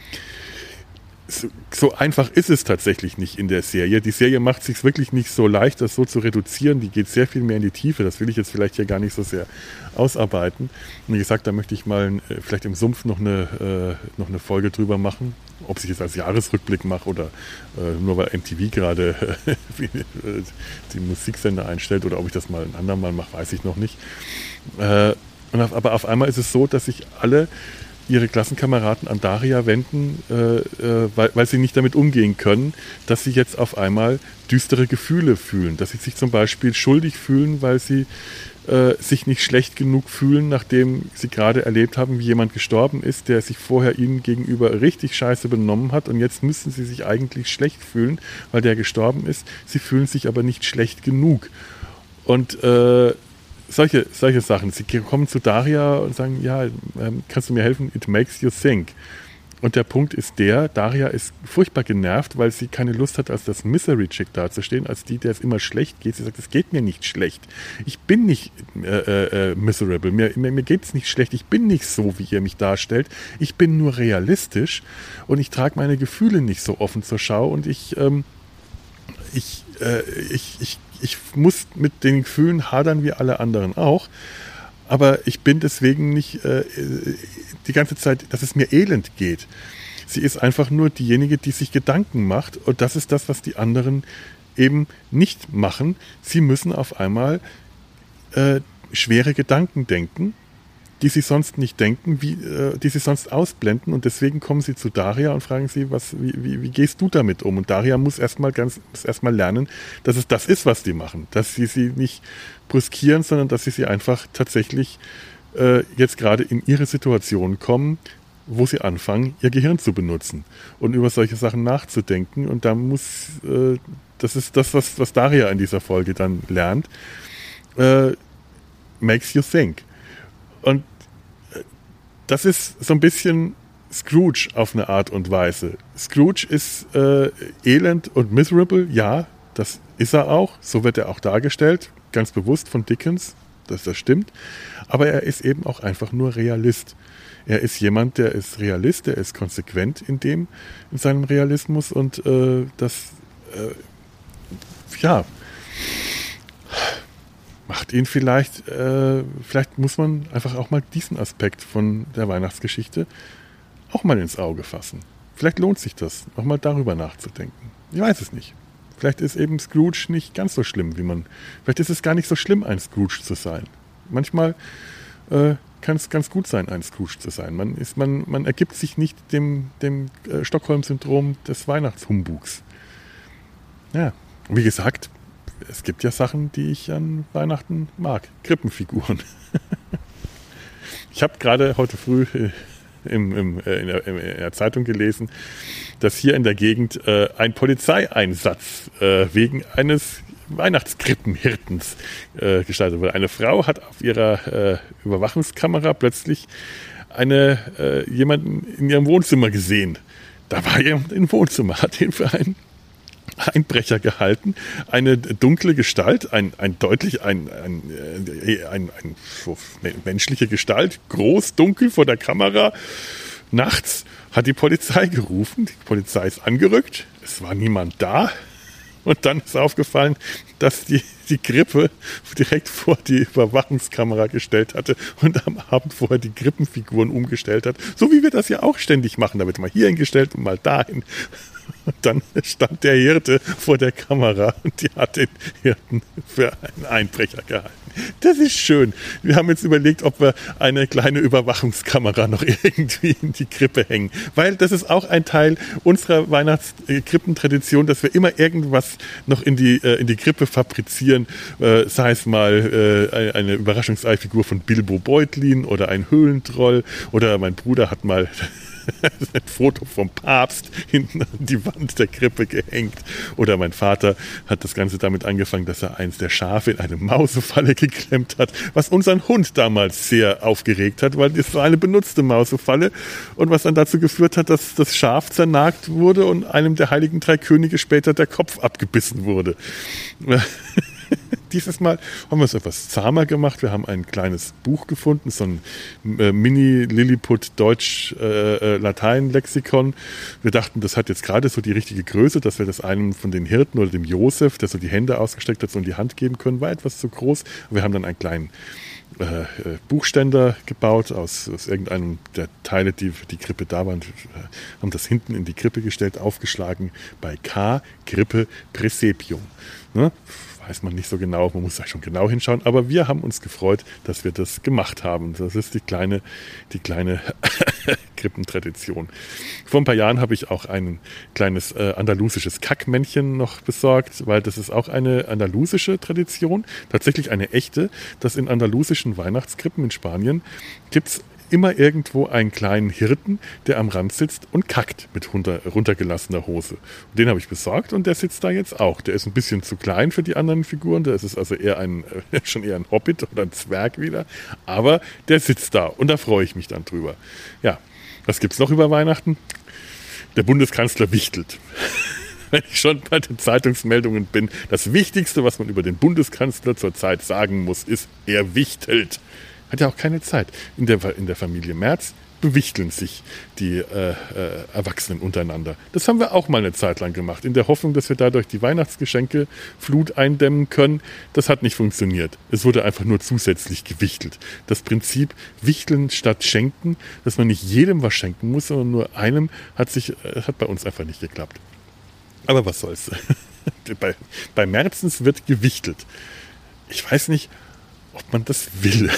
So, so einfach ist es tatsächlich nicht in der Serie. Die Serie macht es sich wirklich nicht so leicht, das so zu reduzieren. Die geht sehr viel mehr in die Tiefe. Das will ich jetzt vielleicht hier gar nicht so sehr ausarbeiten. Und wie gesagt, da möchte ich mal äh, vielleicht im Sumpf noch eine, äh, noch eine Folge drüber machen. Ob ich es als Jahresrückblick mache oder äh, nur weil M T V gerade äh, die Musiksender einstellt oder ob ich das mal ein andermal mache, weiß ich noch nicht. Äh, und auf, aber auf einmal ist es so, dass sich alle ihre Klassenkameraden an Daria wenden, äh, äh, weil, weil sie nicht damit umgehen können, dass sie jetzt auf einmal düstere Gefühle fühlen. Dass sie sich zum Beispiel schuldig fühlen, weil sie äh, sich nicht schlecht genug fühlen, nachdem sie gerade erlebt haben, wie jemand gestorben ist, der sich vorher ihnen gegenüber richtig scheiße benommen hat und jetzt müssen sie sich eigentlich schlecht fühlen, weil der gestorben ist. Sie fühlen sich aber nicht schlecht genug. Und äh, Solche, solche Sachen. Sie kommen zu Daria und sagen, ja, ähm, kannst du mir helfen? It makes you think. Und der Punkt ist der, Daria ist furchtbar genervt, weil sie keine Lust hat, als das Misery Chick dazustehen, als die, der es immer schlecht geht. Sie sagt, es geht mir nicht schlecht. Ich bin nicht äh, äh, miserable. Mir, mir, mir geht es nicht schlecht. Ich bin nicht so, wie ihr mich darstellt. Ich bin nur realistisch und ich trage meine Gefühle nicht so offen zur Schau und ich, ähm, ich, äh, ich, ich Ich muss mit den Gefühlen hadern wie alle anderen auch, aber ich bin deswegen nicht äh, die ganze Zeit, dass es mir elend geht. Sie ist einfach nur diejenige, die sich Gedanken macht und das ist das, was die anderen eben nicht machen. Sie müssen auf einmal äh, schwere Gedanken denken, die sie sonst nicht denken, wie, äh, die sie sonst ausblenden und deswegen kommen sie zu Daria und fragen sie, was, wie, wie, wie gehst du damit um? Und Daria muss erstmal ganz, muss erstmal lernen, dass es das ist, was die machen, dass sie sie nicht brüskieren, sondern dass sie sie einfach tatsächlich äh, jetzt gerade in ihre Situation kommen, wo sie anfangen, ihr Gehirn zu benutzen und über solche Sachen nachzudenken und da muss, äh, das ist das, was, was Daria in dieser Folge dann lernt, äh, makes you think. Und das ist so ein bisschen Scrooge auf eine Art und Weise. Scrooge ist äh, elend und miserable, ja, das ist er auch. So wird er auch dargestellt, ganz bewusst von Dickens, dass das stimmt. Aber er ist eben auch einfach nur Realist. Er ist jemand, der ist Realist, der ist konsequent in dem, in seinem Realismus und äh, das, äh, ja, macht ihn vielleicht, äh, vielleicht muss man einfach auch mal diesen Aspekt von der Weihnachtsgeschichte auch mal ins Auge fassen. Vielleicht lohnt sich das, auch mal darüber nachzudenken. Ich weiß es nicht. Vielleicht ist eben Scrooge nicht ganz so schlimm, wie man, vielleicht ist es gar nicht so schlimm, ein Scrooge zu sein. Manchmal äh, kann es ganz gut sein, ein Scrooge zu sein. Man, ist, man, man ergibt sich nicht dem, dem äh, Stockholm-Syndrom des Weihnachtshumbugs. Ja, wie gesagt, es gibt ja Sachen, die ich an Weihnachten mag. Krippenfiguren. Ich habe gerade heute früh äh, im, im, äh, in, der, in der Zeitung gelesen, dass hier in der Gegend äh, ein Polizeieinsatz äh, wegen eines Weihnachtskrippenhirtens äh, gestaltet wurde. Eine Frau hat auf ihrer äh, Überwachungskamera plötzlich eine, äh, jemanden in ihrem Wohnzimmer gesehen. Da war jemand im Wohnzimmer, hat ihn für einen Einbrecher gehalten, eine dunkle Gestalt, ein, ein deutlich, ein, ein, ein, ein, ein so menschliche Gestalt, groß, dunkel vor der Kamera. Nachts hat die Polizei gerufen, die Polizei ist angerückt, es war niemand da. Und dann ist aufgefallen, dass die, die Krippe direkt vor die Überwachungskamera gestellt hatte und am Abend vorher die Krippenfiguren umgestellt hat. So wie wir das ja auch ständig machen. Da wird mal hierhin gestellt und mal dahin. Und dann stand der Hirte vor der Kamera und die hat den Hirten für einen Einbrecher gehalten. Das ist schön. Wir haben jetzt überlegt, ob wir eine kleine Überwachungskamera noch irgendwie in die Krippe hängen. Weil das ist auch ein Teil unserer Weihnachtskrippen-Tradition, dass wir immer irgendwas noch in die, äh, in die Krippe fabrizieren. Äh, sei es mal äh, eine Überraschungseifigur von Bilbo Beutlin oder ein Höhlentroll. Oder mein Bruder hat mal ein Foto vom Papst hinten an die Wand der Krippe gehängt. Oder mein Vater hat das Ganze damit angefangen, dass er eins der Schafe in eine Mausefalle geklemmt hat, was unseren Hund damals sehr aufgeregt hat, weil das war eine benutzte Mausefalle und was dann dazu geführt hat, dass das Schaf zernagt wurde und einem der heiligen drei Könige später der Kopf abgebissen wurde. Dieses Mal haben wir es etwas zahmer gemacht. Wir haben ein kleines Buch gefunden, so ein äh, Mini-Lilliput-Deutsch-Latein-Lexikon. Äh, wir dachten, das hat jetzt gerade so die richtige Größe, dass wir das einem von den Hirten oder dem Josef, der so die Hände ausgestreckt hat, so in die Hand geben können. War etwas zu groß. Wir haben dann einen kleinen äh, Buchständer gebaut aus, aus irgendeinem der Teile, die für die Krippe da waren. Wir haben das hinten in die Krippe gestellt, aufgeschlagen bei K. Krippe Praesepium. Ne? Weiß man nicht so genau, man muss da schon genau hinschauen, aber wir haben uns gefreut, dass wir das gemacht haben. Das ist die kleine, die kleine Krippentradition. Vor ein paar Jahren habe ich auch ein kleines äh, andalusisches Kackmännchen noch besorgt, weil das ist auch eine andalusische Tradition, tatsächlich eine echte, dass in andalusischen Weihnachtskrippen in Spanien gibt es immer irgendwo einen kleinen Hirten, der am Rand sitzt und kackt mit runter, runtergelassener Hose. Und den habe ich besorgt und der sitzt da jetzt auch. Der ist ein bisschen zu klein für die anderen Figuren, der ist also eher ein, äh, schon eher ein Hobbit oder ein Zwerg wieder, aber der sitzt da und da freue ich mich dann drüber. Ja, was gibt's noch über Weihnachten? Der Bundeskanzler wichtelt. Wenn ich schon bei den Zeitungsmeldungen bin, das Wichtigste, was man über den Bundeskanzler zurzeit sagen muss, ist, er wichtelt. Hat ja auch keine Zeit. In der, in der Familie Merz bewichteln sich die äh, äh, Erwachsenen untereinander. Das haben wir auch mal eine Zeit lang gemacht, in der Hoffnung, dass wir dadurch die Weihnachtsgeschenke-Flut eindämmen können. Das hat nicht funktioniert. Es wurde einfach nur zusätzlich gewichtelt. Das Prinzip Wichteln statt Schenken, dass man nicht jedem was schenken muss, sondern nur einem, hat, sich, äh, hat bei uns einfach nicht geklappt. Aber was soll's. bei, bei Merzens wird gewichtelt. Ich weiß nicht, ob man das will.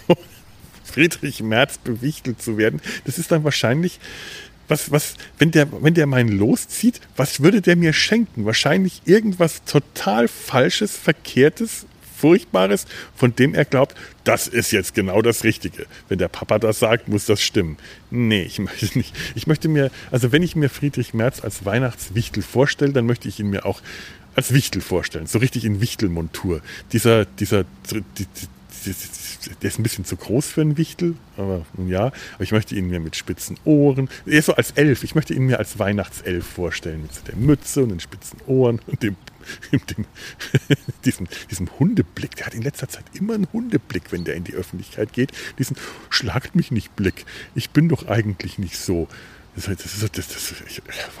Friedrich Merz bewichtelt zu werden, das ist dann wahrscheinlich, was, was, wenn der, wenn der meinen loszieht, was würde der mir schenken? Wahrscheinlich irgendwas total Falsches, Verkehrtes, Furchtbares, von dem er glaubt, das ist jetzt genau das Richtige. Wenn der Papa das sagt, muss das stimmen. Nee, ich möchte nicht. Ich möchte mir, also wenn ich mir Friedrich Merz als Weihnachtswichtel vorstelle, dann möchte ich ihn mir auch als Wichtel vorstellen, so richtig in Wichtelmontur. Dieser, dieser, die, die, der ist ein bisschen zu groß für einen Wichtel, aber ja, aber ich möchte ihn mir mit spitzen Ohren, er ist so als Elf, ich möchte ihn mir als Weihnachtself vorstellen, mit so der Mütze und den spitzen Ohren und dem, dem diesem, diesem Hundeblick, der hat in letzter Zeit immer einen Hundeblick, wenn der in die Öffentlichkeit geht, diesen schlagt mich nicht Blick, ich bin doch eigentlich nicht so, das, das, das, das, das, ich,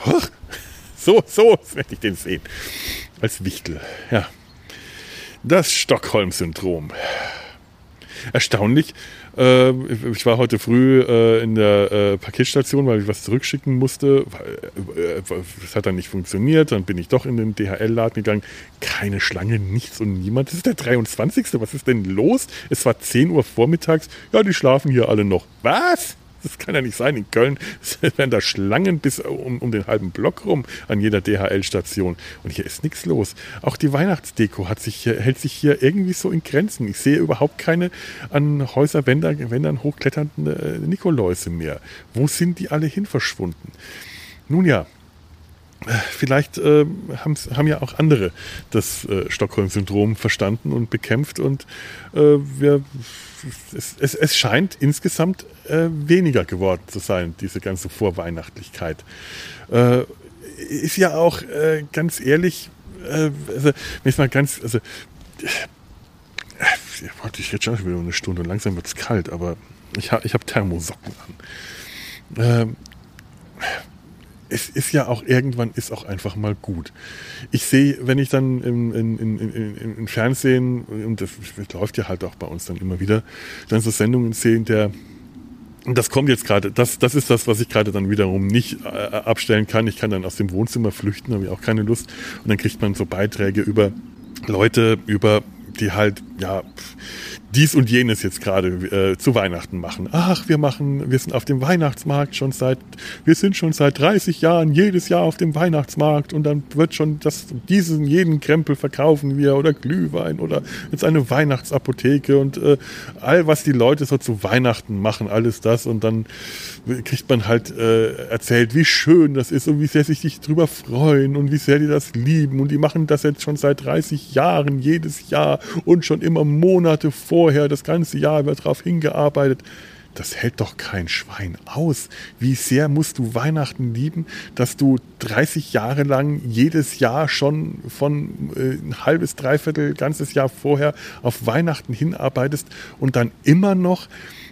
so, so werde ich den sehen, als Wichtel, ja. Das Stockholm-Syndrom. Erstaunlich. Äh, ich war heute früh äh, in der äh, Paketstation, weil ich was zurückschicken musste. Weil, äh, das hat dann nicht funktioniert. Dann bin ich doch in den D H L-Laden gegangen. Keine Schlange, nichts und niemand. Das ist der dreiundzwanzigste Was ist denn los? Es war zehn Uhr vormittags. Ja, die schlafen hier alle noch. Was? Das kann ja nicht sein. In Köln werden da Schlangen bis um, um den halben Block rum an jeder D H L-Station. Und hier ist nichts los. Auch die Weihnachtsdeko hat sich hier, hält sich hier irgendwie so in Grenzen. Ich sehe überhaupt keine an Häuserwändern hochkletternden äh, Nikoläuse mehr. Wo sind die alle hin verschwunden? Nun ja, vielleicht äh, haben ja auch andere das äh, Stockholm-Syndrom verstanden und bekämpft und äh, wir, es, es, es scheint insgesamt äh, weniger geworden zu sein, diese ganze Vorweihnachtlichkeit. Äh, ist ja auch äh, ganz ehrlich, äh, also, wenn ich mal ganz, also äh, warte, ich rede schon wieder eine Stunde, langsam wird es kalt, aber ich, ha, ich habe Thermosocken an. Äh, Es ist ja auch, irgendwann ist auch einfach mal gut. Ich sehe, wenn ich dann im, in, in, in, im Fernsehen, und das, das läuft ja halt auch bei uns dann immer wieder, dann so Sendungen sehen, der, und das kommt jetzt gerade, das, das ist das, was ich gerade dann wiederum nicht äh, abstellen kann. Ich kann dann aus dem Wohnzimmer flüchten, habe ich auch keine Lust. Und dann kriegt man so Beiträge über Leute, über die halt, ja, dies und jenes jetzt gerade äh, zu Weihnachten machen. Ach, wir machen, wir sind auf dem Weihnachtsmarkt schon seit, wir sind schon seit dreißig Jahren jedes Jahr auf dem Weihnachtsmarkt und dann wird schon das, diesen, jeden Krempel verkaufen wir oder Glühwein oder jetzt eine Weihnachtsapotheke und äh, all, was die Leute so zu Weihnachten machen, alles das und dann kriegt man halt äh, erzählt, wie schön das ist und wie sehr sich die drüber freuen und wie sehr die das lieben und die machen das jetzt schon seit dreißig Jahren jedes Jahr und schon immer Monate vorher, das ganze Jahr wird darauf hingearbeitet. Das hält doch kein Schwein aus. Wie sehr musst du Weihnachten lieben, dass du dreißig Jahre lang jedes Jahr schon von äh, ein halbes, dreiviertel, ganzes Jahr vorher auf Weihnachten hinarbeitest und dann immer noch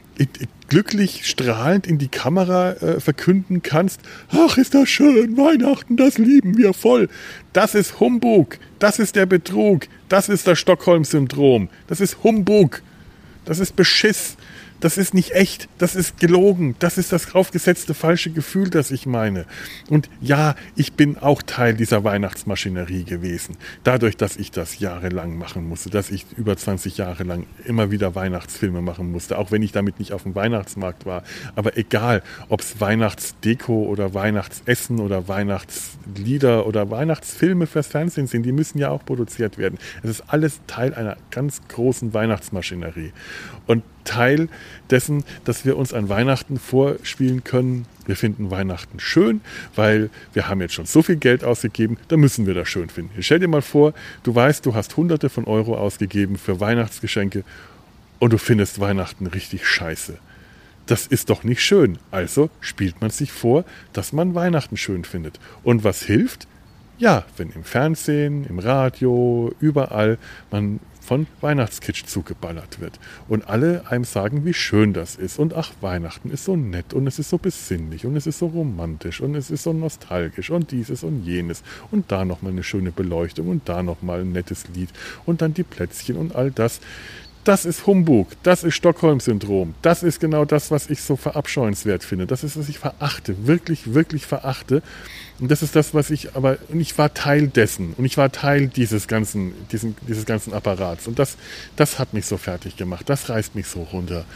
glücklich strahlend in die Kamera äh, verkünden kannst, ach, ist das schön, Weihnachten, das lieben wir voll. Das ist Humbug, das ist der Betrug, das ist das Stockholm-Syndrom, das ist Humbug, das ist Beschiss, das ist nicht echt, das ist gelogen, das ist das draufgesetzte falsche Gefühl, das ich meine. Und ja, ich bin auch Teil dieser Weihnachtsmaschinerie gewesen. Dadurch, dass ich das jahrelang machen musste, dass ich über zwanzig Jahre lang immer wieder Weihnachtsfilme machen musste, auch wenn ich damit nicht auf dem Weihnachtsmarkt war. Aber egal, ob es Weihnachtsdeko oder Weihnachtsessen oder Weihnachtslieder oder Weihnachtsfilme fürs Fernsehen sind, die müssen ja auch produziert werden. Es ist alles Teil einer ganz großen Weihnachtsmaschinerie. Und Teil dessen, dass wir uns an Weihnachten vorspielen können. Wir finden Weihnachten schön, weil wir haben jetzt schon so viel Geld ausgegeben, da müssen wir das schön finden. Stell dir mal vor, du weißt, du hast Hunderte von Euro ausgegeben für Weihnachtsgeschenke und du findest Weihnachten richtig scheiße. Das ist doch nicht schön. Also spielt man sich vor, dass man Weihnachten schön findet. Und was hilft? Ja, wenn im Fernsehen, im Radio, überall man von Weihnachtskitsch zugeballert wird. Und alle einem sagen, wie schön das ist. Und ach, Weihnachten ist so nett und es ist so besinnlich und es ist so romantisch und es ist so nostalgisch und dieses und jenes. Und da nochmal eine schöne Beleuchtung und da nochmal ein nettes Lied und dann die Plätzchen und all das. Das ist Humbug, das ist Stockholm-Syndrom. Das ist genau das, was ich so verabscheuenswert finde. Das ist, was ich verachte, wirklich, wirklich verachte. Und das ist das, was ich aber, und ich war Teil dessen. Und ich war Teil dieses ganzen, diesen, dieses ganzen Apparats. Und das, das hat mich so fertig gemacht. Das reißt mich so runter.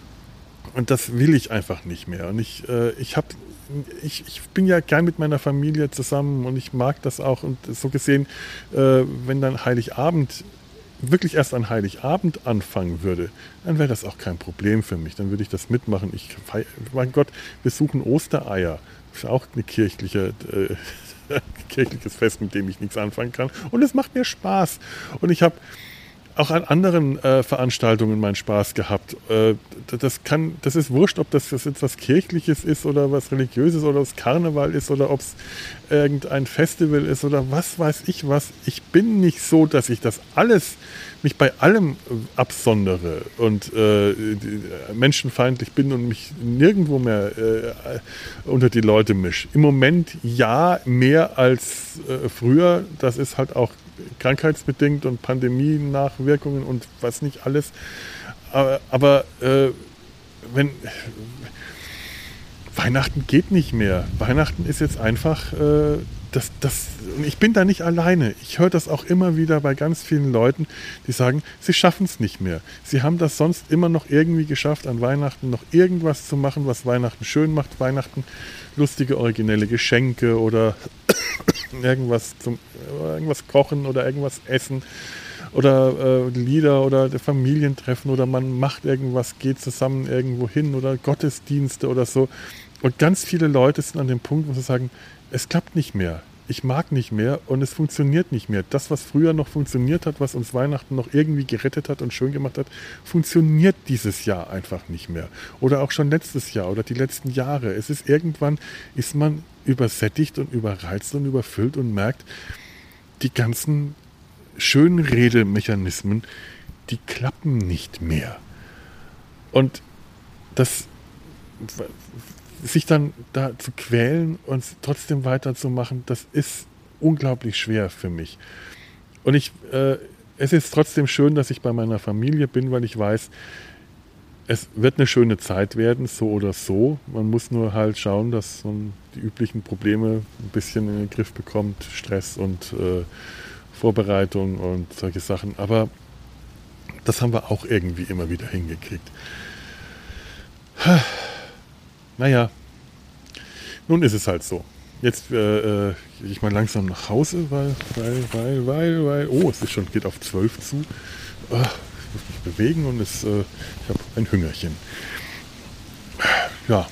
Und das will ich einfach nicht mehr. Und ich, äh, ich habe, ich, ich bin ja gern mit meiner Familie zusammen und ich mag das auch. Und so gesehen, äh, wenn dann Heiligabend wirklich erst an Heiligabend anfangen würde, dann wäre das auch kein Problem für mich. Dann würde ich das mitmachen. Ich, mein Gott, wir suchen Ostereier. Das ist auch ein kirchliche, äh, kirchliches Fest, mit dem ich nichts anfangen kann. Und es macht mir Spaß. Und ich habe auch an anderen äh, Veranstaltungen meinen Spaß gehabt. Äh, das kann, das ist wurscht, ob das, das jetzt was Kirchliches ist oder was Religiöses oder ob es Karneval ist oder ob es irgendein Festival ist oder was weiß ich was. Ich bin nicht so, dass ich das alles, mich bei allem absondere und äh, menschenfeindlich bin und mich nirgendwo mehr äh, unter die Leute mische. Im Moment ja, mehr als äh, früher. Das ist halt auch krankheitsbedingt und Pandemie-Nachwirkungen und was nicht alles. aber, aber äh, wenn Weihnachten geht nicht mehr. Weihnachten ist jetzt einfach, äh, das, das, und ich bin da nicht alleine. Ich höre das auch immer wieder bei ganz vielen Leuten, die sagen, sie schaffen es nicht mehr. Sie haben das sonst immer noch irgendwie geschafft, an Weihnachten noch irgendwas zu machen, was Weihnachten schön macht. Weihnachten lustige, originelle Geschenke oder irgendwas zum irgendwas kochen oder irgendwas essen. Oder äh, Lieder oder Familientreffen oder man macht irgendwas, geht zusammen irgendwo hin oder Gottesdienste oder so. Und ganz viele Leute sind an dem Punkt, wo sie sagen, es klappt nicht mehr, ich mag nicht mehr und es funktioniert nicht mehr. Das, was früher noch funktioniert hat, was uns Weihnachten noch irgendwie gerettet hat und schön gemacht hat, funktioniert dieses Jahr einfach nicht mehr. Oder auch schon letztes Jahr oder die letzten Jahre. Es ist irgendwann, ist man übersättigt und überreizt und überfüllt und merkt, die ganzen schönen Redemechanismen, die klappen nicht mehr. Und das, sich dann da zu quälen und trotzdem weiterzumachen, das ist unglaublich schwer für mich. Und ich, äh, es ist trotzdem schön, dass ich bei meiner Familie bin, weil ich weiß, es wird eine schöne Zeit werden, so oder so. Man muss nur halt schauen, dass man die üblichen Probleme ein bisschen in den Griff bekommt, Stress und äh, Vorbereitung und solche Sachen. Aber das haben wir auch irgendwie immer wieder hingekriegt. Naja, nun ist es halt so. Jetzt äh, gehe ich mal langsam nach Hause, weil, weil, weil, weil, weil, oh, es ist schon, geht auf zwölf zu. Oh, ich muss mich bewegen und es, äh, ich habe ein Hüngerchen. Ja,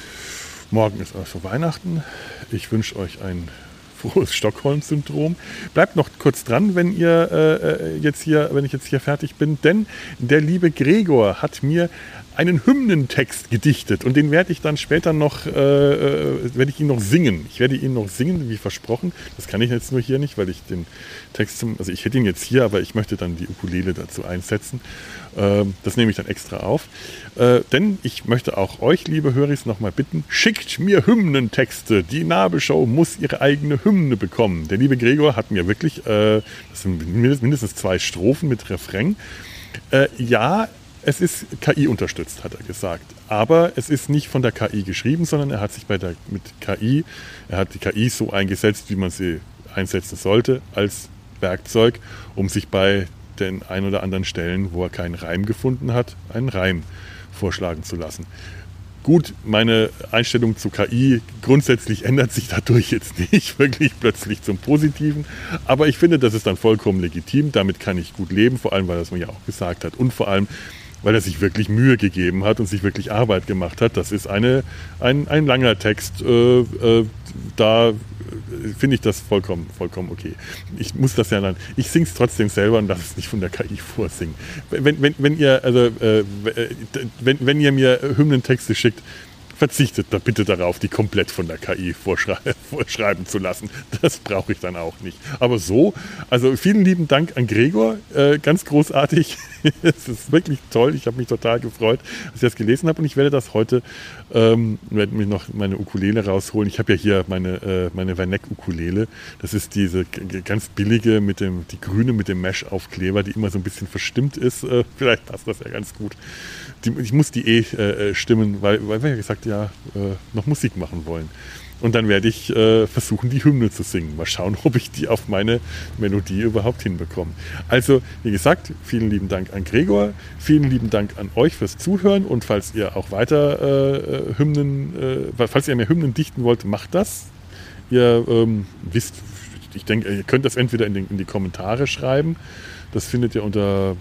morgen ist also Weihnachten. Ich wünsche euch ein frohes Stockholm-Syndrom. Bleibt noch kurz dran, wenn ihr äh, jetzt hier, wenn ich jetzt hier fertig bin, denn der liebe Gregor hat mir einen Hymnentext gedichtet und den werde ich dann später noch, äh, werde ich ihn noch singen. Ich werde ihn noch singen, wie versprochen. Das kann ich jetzt nur hier nicht, weil ich den Text zum, also ich hätte ihn jetzt hier, aber ich möchte dann die Ukulele dazu einsetzen. Äh, das nehme ich dann extra auf. Äh, denn ich möchte auch euch, liebe Höris, nochmal bitten, schickt mir Hymnentexte. Die Nabelshow muss ihre eigene Hymne bekommen. Der liebe Gregor hat mir wirklich, äh, das sind mindestens zwei Strophen mit Refrain. Äh, ja, es ist K I unterstützt, hat er gesagt. Aber es ist nicht von der K I geschrieben, sondern er hat sich bei der, mit K I, er hat die K I so eingesetzt, wie man sie einsetzen sollte, als Werkzeug, um sich bei den ein oder anderen Stellen, wo er keinen Reim gefunden hat, einen Reim vorschlagen zu lassen. Gut, meine Einstellung zu K I grundsätzlich ändert sich dadurch jetzt nicht wirklich plötzlich zum Positiven, aber ich finde, das ist dann vollkommen legitim, damit kann ich gut leben, vor allem, weil er es mir ja auch gesagt hat und vor allem, weil er sich wirklich Mühe gegeben hat und sich wirklich Arbeit gemacht hat. Das ist eine, ein, ein langer Text, äh, äh, da finde ich das vollkommen, vollkommen okay. Ich muss das ja dann, ich singe es trotzdem selber und lasse es nicht von der K I vorsingen. Wenn, wenn, wenn, ihr, also, äh, wenn, wenn ihr mir Hymnentexte schickt, verzichtet da bitte darauf, die komplett von der K I vorschrei- vorschreiben zu lassen. Das brauche ich dann auch nicht. Aber so, also vielen lieben Dank an Gregor, äh, ganz großartig. Es ist wirklich toll. Ich habe mich total gefreut, dass ich das gelesen habe und ich werde das heute, ähm, werde mir noch meine Ukulele rausholen. Ich habe ja hier meine, äh, meine Vanek-Ukulele. Das ist diese g- ganz billige, mit dem, die grüne mit dem Mesh-Aufkleber, die immer so ein bisschen verstimmt ist. Äh, vielleicht passt das ja ganz gut. Die, ich muss die eh äh, stimmen, weil, weil wir ja gesagt ja äh, noch Musik machen wollen. Und dann werde ich äh, versuchen, die Hymne zu singen. Mal schauen, ob ich die auf meine Melodie überhaupt hinbekomme. Also, wie gesagt, vielen lieben Dank an Gregor, vielen lieben Dank an euch fürs Zuhören und falls ihr auch weiter äh, Hymnen, äh, falls ihr mehr Hymnen dichten wollt, macht das. Ihr ähm, wisst, ich denke, ihr könnt das entweder in, den, in die Kommentare schreiben. Das findet ihr unter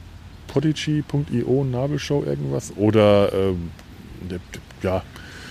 podigy punkt io, Nabelshow irgendwas. Oder ähm, ja,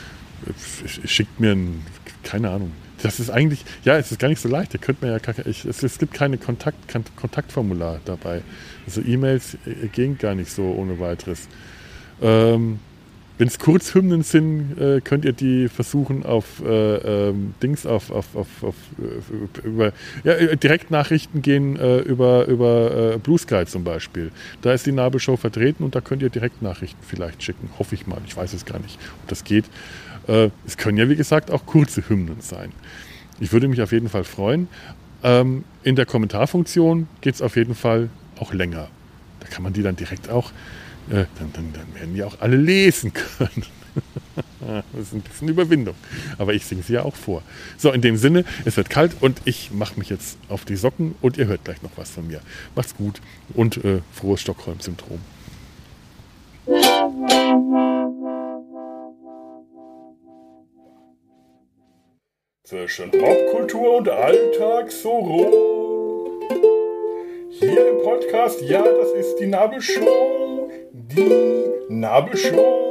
schickt mir ein, keine Ahnung. Das ist eigentlich, ja, es ist gar nicht so leicht. Ihr könnt mir ja, ich, es, es gibt keine Kontakt, kein Kontaktformular dabei. Also E-Mails gehen gar nicht so ohne weiteres. Ähm, Wenn es Kurzhymnen sind, äh, könnt ihr die versuchen auf äh, ähm, Dings, auf, auf, auf, auf äh, über ja, Direktnachrichten gehen äh, über, über äh, Blue Sky zum Beispiel. Da ist die Nabelshow vertreten und da könnt ihr Direktnachrichten vielleicht schicken. Hoffe ich mal. Ich weiß es gar nicht, ob das geht. Äh, es können ja, wie gesagt, auch kurze Hymnen sein. Ich würde mich auf jeden Fall freuen. Ähm, in der Kommentarfunktion geht es auf jeden Fall auch länger. Da kann man die dann direkt auch äh, dann, dann, dann werden die auch alle lesen können. Das ist ein bisschen Überwindung. Aber ich singe sie ja auch vor. So, in dem Sinne, es wird kalt und ich mache mich jetzt auf die Socken und ihr hört gleich noch was von mir. Macht's gut und äh, frohes Stockholm-Syndrom. Zwischen Popkultur und Alltag so roh. Hier im Podcast, ja, das ist die Nabelshow. Die Nabelshow.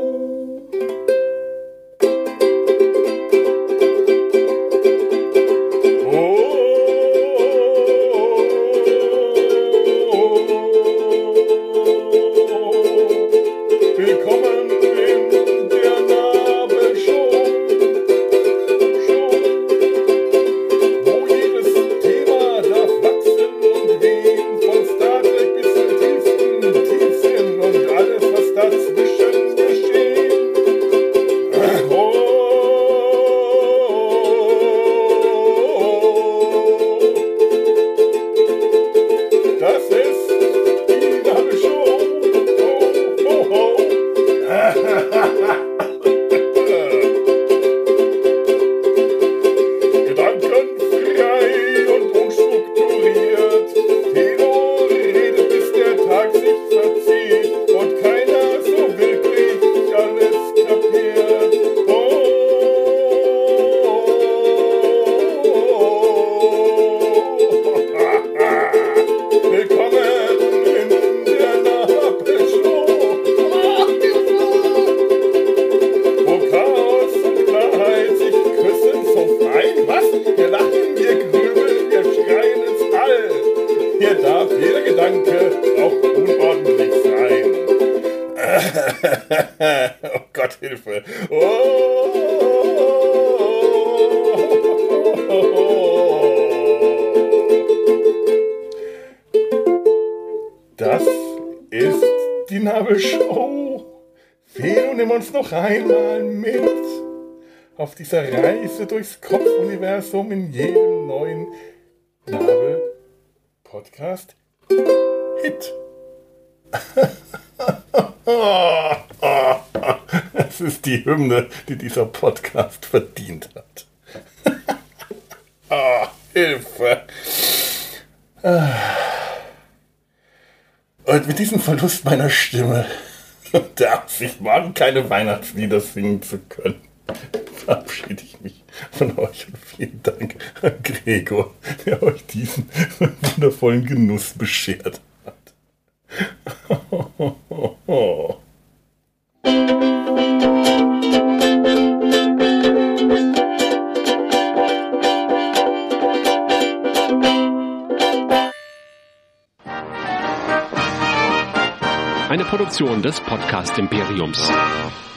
Oh Gott, Hilfe. Oh. Das ist die Nabelshow. Felo, nimm uns noch einmal mit auf dieser Reise durchs Kopfuniversum in jedem neuen Nabel-Podcast-Hit. Das ist die Hymne, die dieser Podcast verdient hat. Oh, Hilfe. Und mit diesem Verlust meiner Stimme und der Absicht, morgen keine Weihnachtslieder singen zu können, verabschiede ich mich von euch und vielen Dank an Gregor, der euch diesen wundervollen Genuss beschert hat. Eine Produktion des Podcast Imperiums.